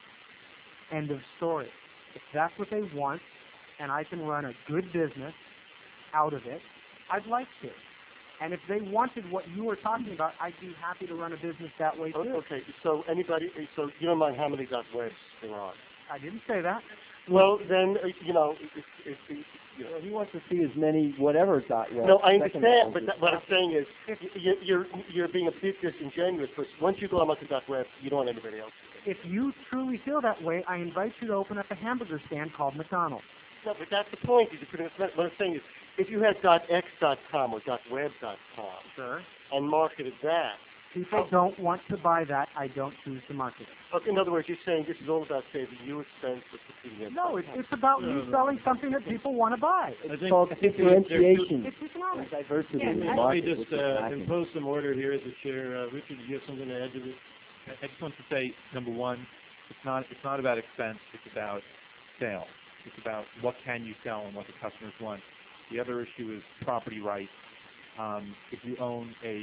End of story. If that's what they want, and I can run a good business out of it, I'd like to. And if they wanted what you were talking about, I'd be happy to run a business that way too. Okay, so anybody, so you don't mind how many dot webs there are? I didn't say that. Well, then, uh, you know, if, if, if you know. Well, he wants to see as many whatever dot web. No, I second understand, levels but as that, what I'm possible. saying is, you, you're you're being a bit disingenuous. Because once you go on the dot web, you don't want anybody else. If you truly feel that way, I invite you to open up a hamburger stand called McDonald's. No, but that's the point. Is you're putting, what I'm saying is, if you had .x dot com or .web dot com Sure. and marketed that, People don't want to buy that. I don't choose to market it. okay, in other words, you're saying this is all about saving you expense with the P D F. No, it's, it's about you selling something that people want to buy. It's called differentiation It's economics. and diversity Yeah, in the let me market. just which is uh, lacking. impose some order here as the chair. Uh, Richard, do you have something to add to this? I just want to say, number one, it's not it's not about expense. It's about sale. It's about what can you sell and what the customers want. The other issue is property rights. Um, if you own a,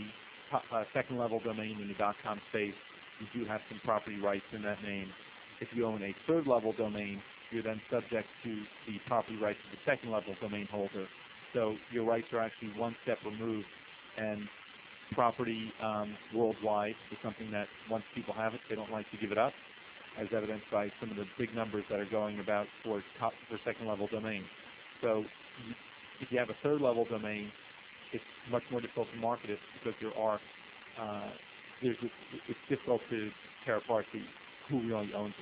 a second-level domain in the .com space, you do have some property rights in that name. If you own a third-level domain, you're then subject to the property rights of the second-level domain holder. So your rights are actually one step removed, and property um, worldwide is something that once people have it, they don't like to give it up, as evidenced by some of the big numbers that are going about for top for second-level domains. So if you have a third-level domain, it's much more difficult to market it because there are uh, there's a, it's difficult to tear apart the who really owns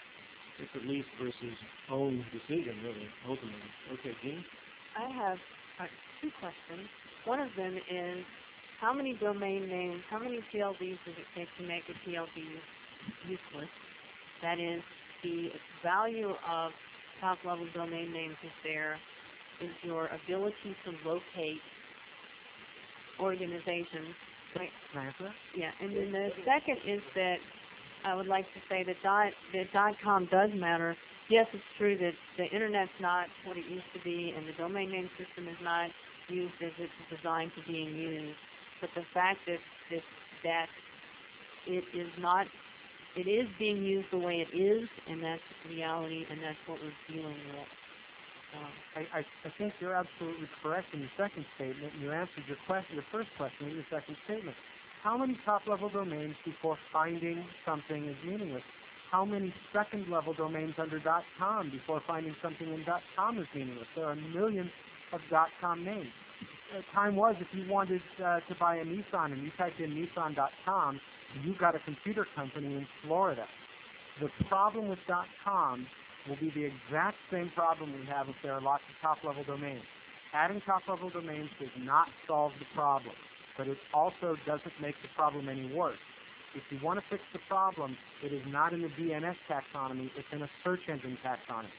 it. It's a lease versus own decision, really, ultimately. Okay, Jean? I have uh, two questions. One of them is, how many domain names, how many T L Ds does it take to make a T L D useless? That is, the value of top-level domain names is there, is your ability to locate organizations. Right. Can I answer that? Yeah, and then the second is that I would like to say that dot, that dot com does matter. Yes, it's true that the Internet's not what it used to be, and the domain name system is not used as it's designed to being used. But the fact that that, that it is not, it is being used the way it is, and that's reality, and that's what we're dealing with. Um, I, I, I think you're absolutely correct in your second statement. You answered your question, your first question in your second statement. How many top-level domains before finding something is meaningless? How many second-level domains under .com before finding something in .com is meaningless? There are millions of .com names. The time was if you wanted uh, to buy a Nissan and you typed in Nissan dot com, you got a computer company in Florida. The problem with .com will be the exact same problem we have if there are lots of top-level domains. Adding top-level domains does not solve the problem, but it also doesn't make the problem any worse. If you want to fix the problem, it is not in the D N S taxonomy, it's in a search engine taxonomy.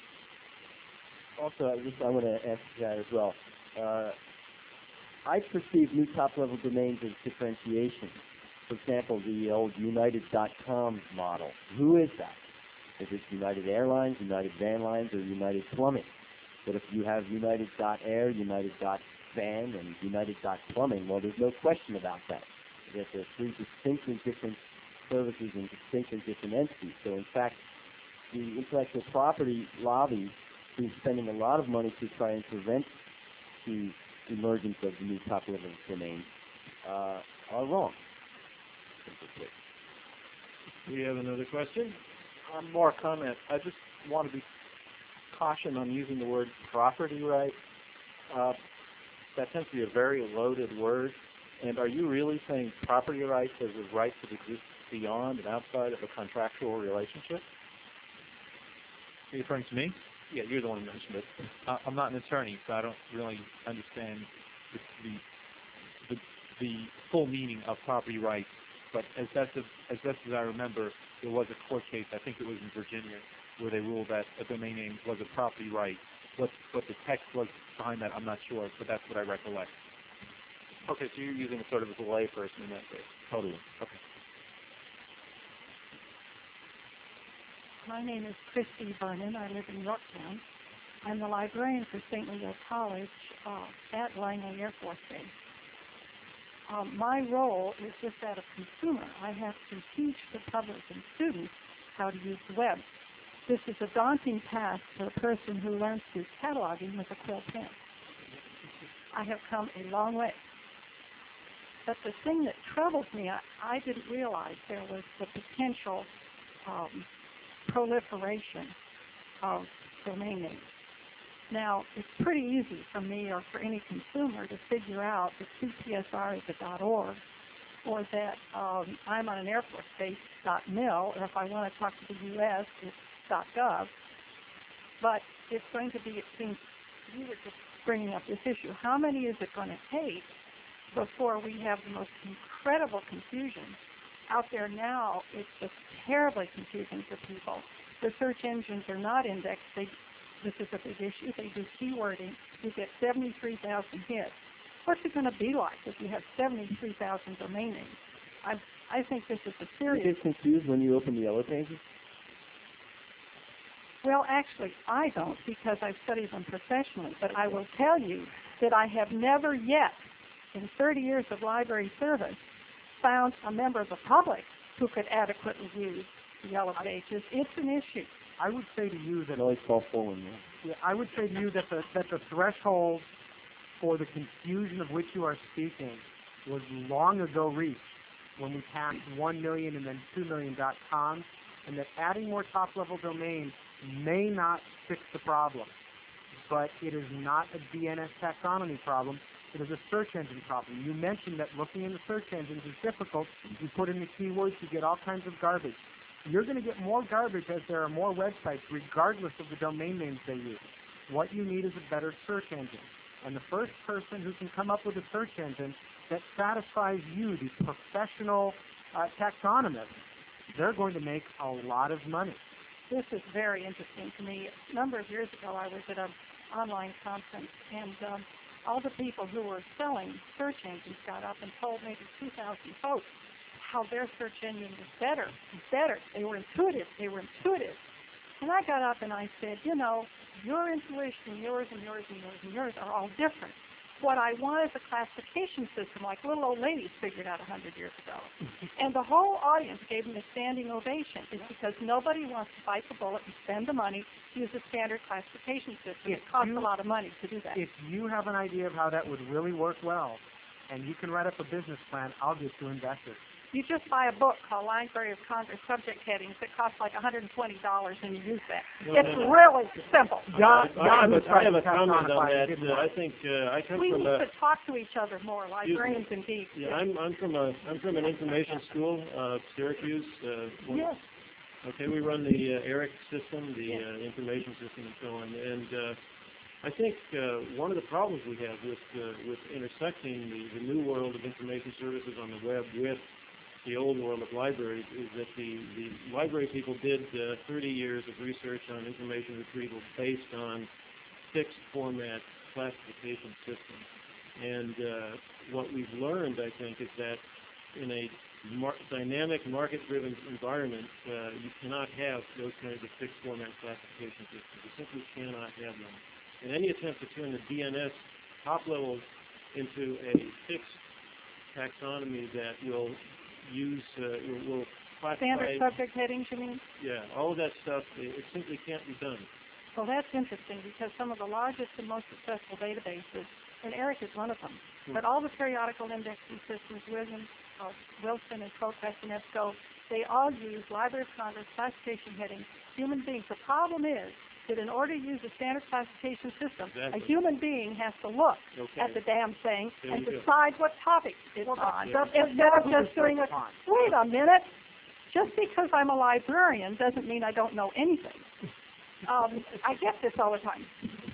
Also, I just I want to ask that as well. Uh, I perceive new top-level domains as differentiation. For example, the old United dot com model. Who is that? Is it United Airlines, United Van Lines, or United Plumbing? But if you have United dot Air, United dot Van, and United dot Plumbing, well, there's no question about that. That they're three distinctly different services and distinctly different entities. So, in fact, the intellectual property lobby is spending a lot of money to try and prevent the emergence of the new top-level domains uh, are wrong. We have another question. Um, more comment. I just want to be caution on using the word property right. Uh, that tends to be a very loaded word. And are you really saying property rights as a right that exists beyond and outside of a contractual relationship? Are you referring to me? Yeah, you're the one who mentioned it. Uh, I'm not an attorney, so I don't really understand the, the the, the full meaning of property rights. But as best as, as best as I remember, there was a court case, I think it was in Virginia, where they ruled that a domain name was a property right. What, what the text was behind that, I'm not sure, but that's what I recollect. Okay, so you're using it sort of as a layperson in that case. Totally. Okay. My name is Christy Vernon. I live in Yorktown. I'm the librarian for Saint Leo College uh, at Langley Air Force Base. Um, my role is just that of consumer. I have to teach the public and students how to use the web. This is a daunting task for a person who learns through cataloging with a quill pen. I have come a long way. But the thing that troubles me, I, I didn't realize there was the potential um, proliferation of domain names. Now, it's pretty easy for me or for any consumer to figure out that C P S R is a .org, or that um, I'm on an Air Force base .mil, or if I want to talk to the U S, it's .gov. But it's going to be, it seems, you were just bringing up this issue. How many is it going to take before we have the most incredible confusion? Out there now, it's just terribly confusing for people. The search engines are not indexed. They, this is a big issue. They do keywording. You get seventy-three thousand hits. What's it going to be like if you have seventy-three thousand domain names? I, I think this is a serious... You get confused when you open the yellow pages? Well, actually, I don't, because I've studied them professionally. But I will tell you that I have never yet, in thirty years of library service, found a member of the public who could adequately use the yellow pages. It's an issue. I would say to you that... I always fall forward, yeah. Yeah, I would say to you that the, that the threshold for the confusion of which you are speaking was long ago reached when we passed one million and then two million dot com, and that adding more top-level domains may not fix the problem. But it is not a D N S taxonomy problem. It is a search engine problem. You mentioned that looking in the search engines is difficult. You put in the keywords, you get all kinds of garbage. You're going to get more garbage as there are more websites, regardless of the domain names they use. What you need is a better search engine. And the first person who can come up with a search engine that satisfies you, the professional uh, taxonomist, they're going to make a lot of money. This is very interesting to me. A number of years ago, I was at an online conference, and um, all the people who were selling search engines got up and told maybe two thousand folks how their search engine was better, better. They were intuitive. They were intuitive. And I got up and I said, you know, your intuition, yours and yours and yours and yours are all different. What I want is a classification system like little old ladies figured out a hundred years ago. And the whole audience gave them a standing ovation. It's because nobody wants to bite the bullet and spend the money to use a standard classification system. If it costs you, a lot of money to do that. If you have an idea of how that would really work well, and you can write up a business plan, I'll get you investors. You just buy a book called Library of Congress Subject Headings that costs like one hundred twenty dollars and you use that. Well, it's really simple. John, I, John have, a, I have a comment on it. that. Uh, I think uh, I come we from need a... to talk to each other more, librarians and geeks. Yeah, I'm, I'm from a I'm from an information school, uh, Syracuse. Uh, yes. Okay, we run the uh, ERIC system, the uh, information system, and so on. And uh, I think uh, one of the problems we have with uh, with intersecting the, the new world of information services on the web with the old world of libraries is that the, the library people did uh, thirty years of research on information retrieval based on fixed format classification systems. And uh, what we've learned, I think, is that in a mar dynamic market-driven environment, uh, you cannot have those kinds of fixed format classification systems. You simply cannot have them. And any attempt to turn the D N S top level into a fixed taxonomy that will use, uh, will, will classify... Standard subject headings, you mean? Yeah, all of that stuff, it, it simply can't be done. Well, that's interesting because some of the largest and most successful databases, and ERIC is one of them, hmm. but all the periodical indexing systems, Williams, uh, Wilson, and ProQuest, and EBSCO, they all use Library of Congress classification headings, human beings. The problem is that in order to use a standard classification system, exactly. a human being has to look okay. at the damn thing there and you decide go. what topic it's well, on. yeah. Instead of just doing a, wait a minute, just because I'm a librarian doesn't mean I don't know anything. Um, I get this all the time.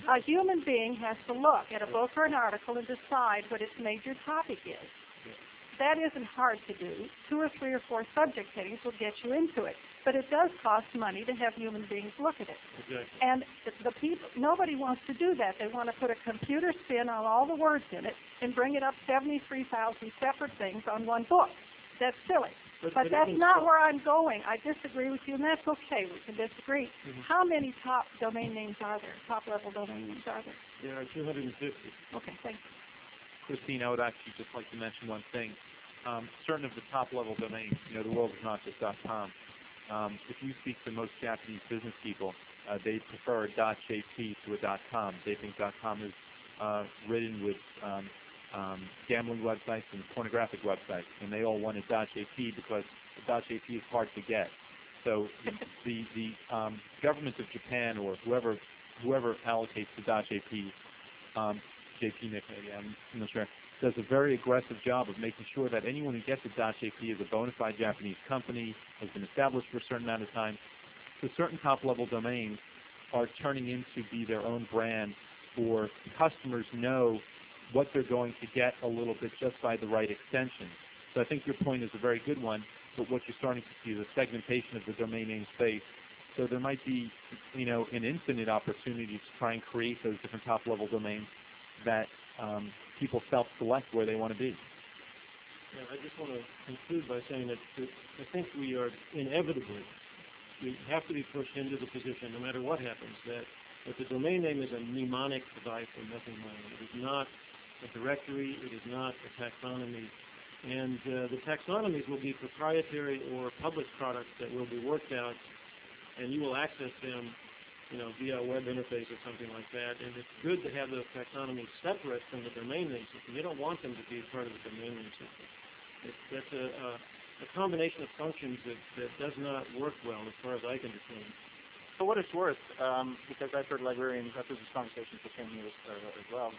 A human being has to look at a book or an article and decide what its major topic is. That isn't hard to do. Two or three or four subject headings will get you into it. But it does cost money to have human beings look at it. Exactly. And the people, nobody wants to do that. They want to put a computer spin on all the words in it and bring it up seventy-three thousand separate things on one book. That's silly. But, But but that's even not so- where I'm going. I disagree with you, and that's okay. We can disagree. Mhm. How many top domain names are there? Top-level domain names are there? There are two hundred fifty. Okay, thanks. Christine, I would actually just like to mention one thing. Um, certain of the top-level domains, you know, the world is not just .com. Um, if you speak to most Japanese business people, uh, they prefer a .jp to a .com. They think .com is uh, ridden with um, um, gambling websites and pornographic websites, and they all want a .jp because the .jp is hard to get. So the the um, government of Japan or whoever whoever allocates the .jp, um, J P Nick maybe, I'm not sure, does a very aggressive job of making sure that anyone who gets a .jp is a bona fide Japanese company, has been established for a certain amount of time. So certain top-level domains are turning into be their own brand, or customers know what they're going to get a little bit just by the right extension. So I think your point is a very good one, but what you're starting to see is a segmentation of the domain name space. So there might be, you know, an infinite opportunity to try and create those different top-level domains that um, people self-select where they want to be. Yeah, I just want to conclude by saying that, that I think we are inevitably, we have to be pushed into the position, no matter what happens, that, that the domain name is a mnemonic device and nothing more. It is not a directory. It is not a taxonomy. And uh, the taxonomies will be proprietary or public products that will be worked out, and you will access them, you know, via a web interface or something like that. And it's good to have those taxonomies separate from the domain name system. You don't want them to be part of the domain name system. It's, that's a, a, a combination of functions that, that does not work well as far as I can determine. For what it's worth, um, because I've heard librarians, I've heard this conversation for ten years uh, as well,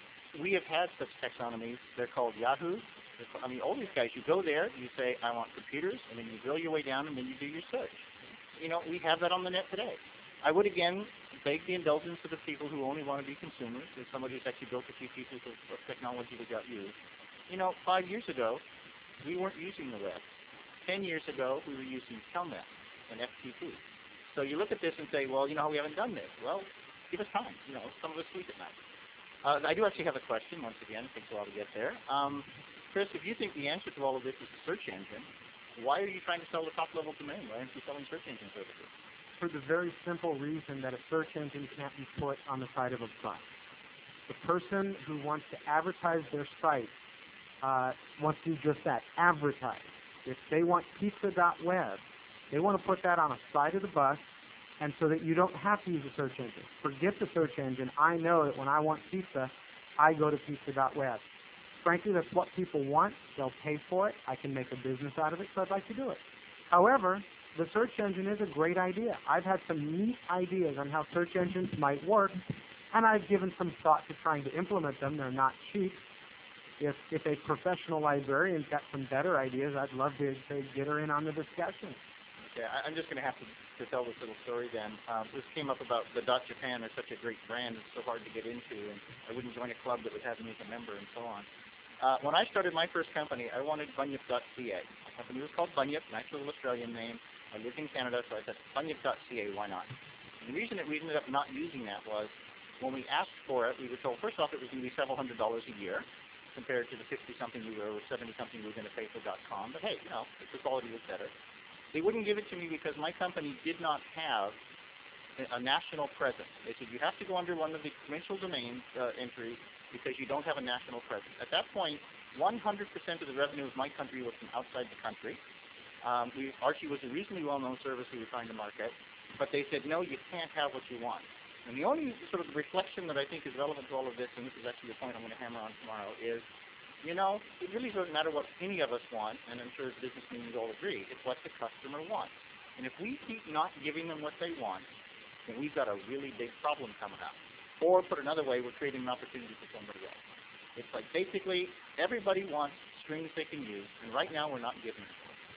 we have had such taxonomies. They're called Yahoo. They're ca- I mean, all these guys, you go there, you say, I want computers, and then you drill your way down, and then you do your search. You know, we have that on the net today. I would, again, beg the indulgence of the people who only want to be consumers. There's somebody who's actually built a few pieces of, of technology that got used. You know, five years ago, we weren't using the web. Ten years ago, we were using Telnet and F T P. So you look at this and say, well, you know, we haven't done this. Well, give us time. You know, some of us sleep at night. Uh, I do actually have a question. Once again, it takes a while to get there. Um, Chris, if you think the answer to all of this is a search engine, why are you trying to sell the top-level domain? Why aren't you selling search engine services? For the very simple reason that a search engine can't be put on the side of a bus. The person who wants to advertise their site uh, wants to do just that, advertise. If they want pizza dot web, they want to put that on a side of the bus, and so that you don't have to use a search engine. Forget the search engine. I know that when I want pizza, I go to pizza dot web. Frankly, that's what people want. They'll pay for it. I can make a business out of it, so I'd like to do it. However, the search engine is a great idea. I've had some neat ideas on how search engines might work, and I've given some thought to trying to implement them. They're not cheap. If, if a professional librarian's got some better ideas, I'd love to, to get her in on the discussion. Okay, I, I'm just going to have to, to tell this little story then. Um, this came up about the .Japan is such a great brand, it's so hard to get into, and I wouldn't join a club that would have me as a member and so on. Uh, when I started my first company, I wanted bunyip dot C A. My company was called Bunyip, nice little Australian name. I lived in Canada, so I said bunyip dot C A, why not? And the reason that we ended up not using that was when we asked for it, we were told, first off, it was going to be several hundred dollars a year compared to the fifty-something we were, or seventy-something we were going to pay for .com. But hey, you know, the quality was better. They wouldn't give it to me because my company did not have a, a national presence. They said, you have to go under one of the provincial domain uh, entries because you don't have a national presence. At that point, one hundred percent of the revenue of my country was from outside the country. Um, we, Archie was a reasonably well-known service we were trying to market, but they said, no, you can't have what you want. And the only sort of reflection that I think is relevant to all of this, and this is actually the point I'm going to hammer on tomorrow, is, you know, it really doesn't matter what any of us want, and I'm sure as business meetings all agree, it's what the customer wants. And if we keep not giving them what they want, then we've got a really big problem coming up. Or put another way, we're creating an opportunity for somebody else. It's like basically everybody wants strings they can use, and right now we're not giving it.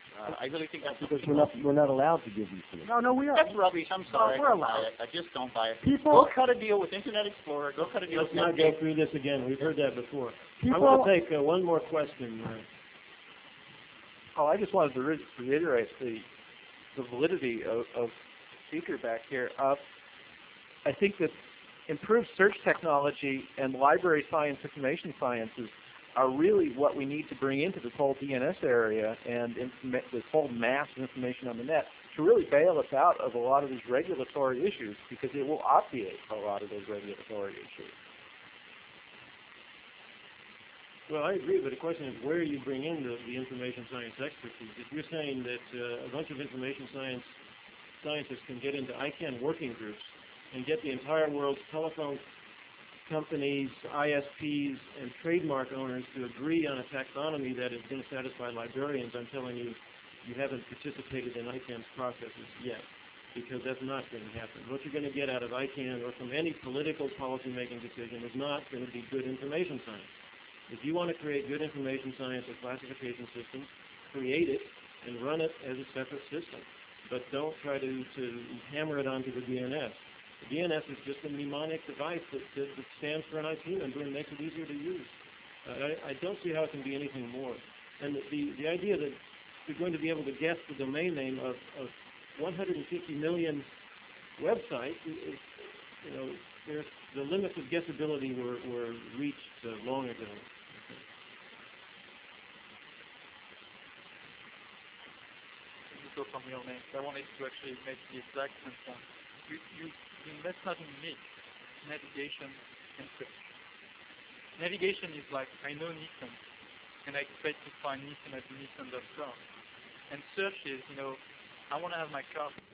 Uh, I really think that's Because we're not we're not allowed to give you to it. No, no, we are. That's rubbish. I'm sorry. we're I don't buy allowed. it. I just don't buy it. People- Go cut a deal with Internet Explorer. Go cut a deal Let's with not Netscape. go through this again. We've heard that before. I People- want to take uh, one more question. Uh, Oh, I just wanted to re- reiterate the the validity of, of the speaker back here. Uh, I think that improved search technology and library science, information sciences are really what we need to bring into this whole D N S area and informa- this whole mass of information on the net to really bail us out of a lot of these regulatory issues, because it will obviate a lot of those regulatory issues. Well, I agree, but the question is where you bring in the, the information science expertise. If you're saying that uh, a bunch of information science scientists can get into I CANN working groups and get the entire world's telephone companies, I S Ps, and trademark owners to agree on a taxonomy that is going to satisfy librarians, I'm telling you, you haven't participated in I CANN's processes yet, because that's not going to happen. What you're going to get out of I CANN or from any political policy-making decision is not going to be good information science. If you want to create good information science or classification systems, create it and run it as a separate system. But don't try to, to hammer it onto the D N S. The D N S is just a mnemonic device that, that, that stands for an I P number and makes it easier to use. Uh, I, I don't see how it can be anything more. And the, the, the idea that you're going to be able to guess the domain name of, of one hundred fifty million websites is, you know, there's, the limits of guessability were, were reached uh, long ago. From your name. I wanted to actually make the exact same point. You, you, you invest not in mix, navigation and search. Navigation is like, I know Nissan, and I expect to find Nissan at nissan dot com. And search is, you know, I want to have my car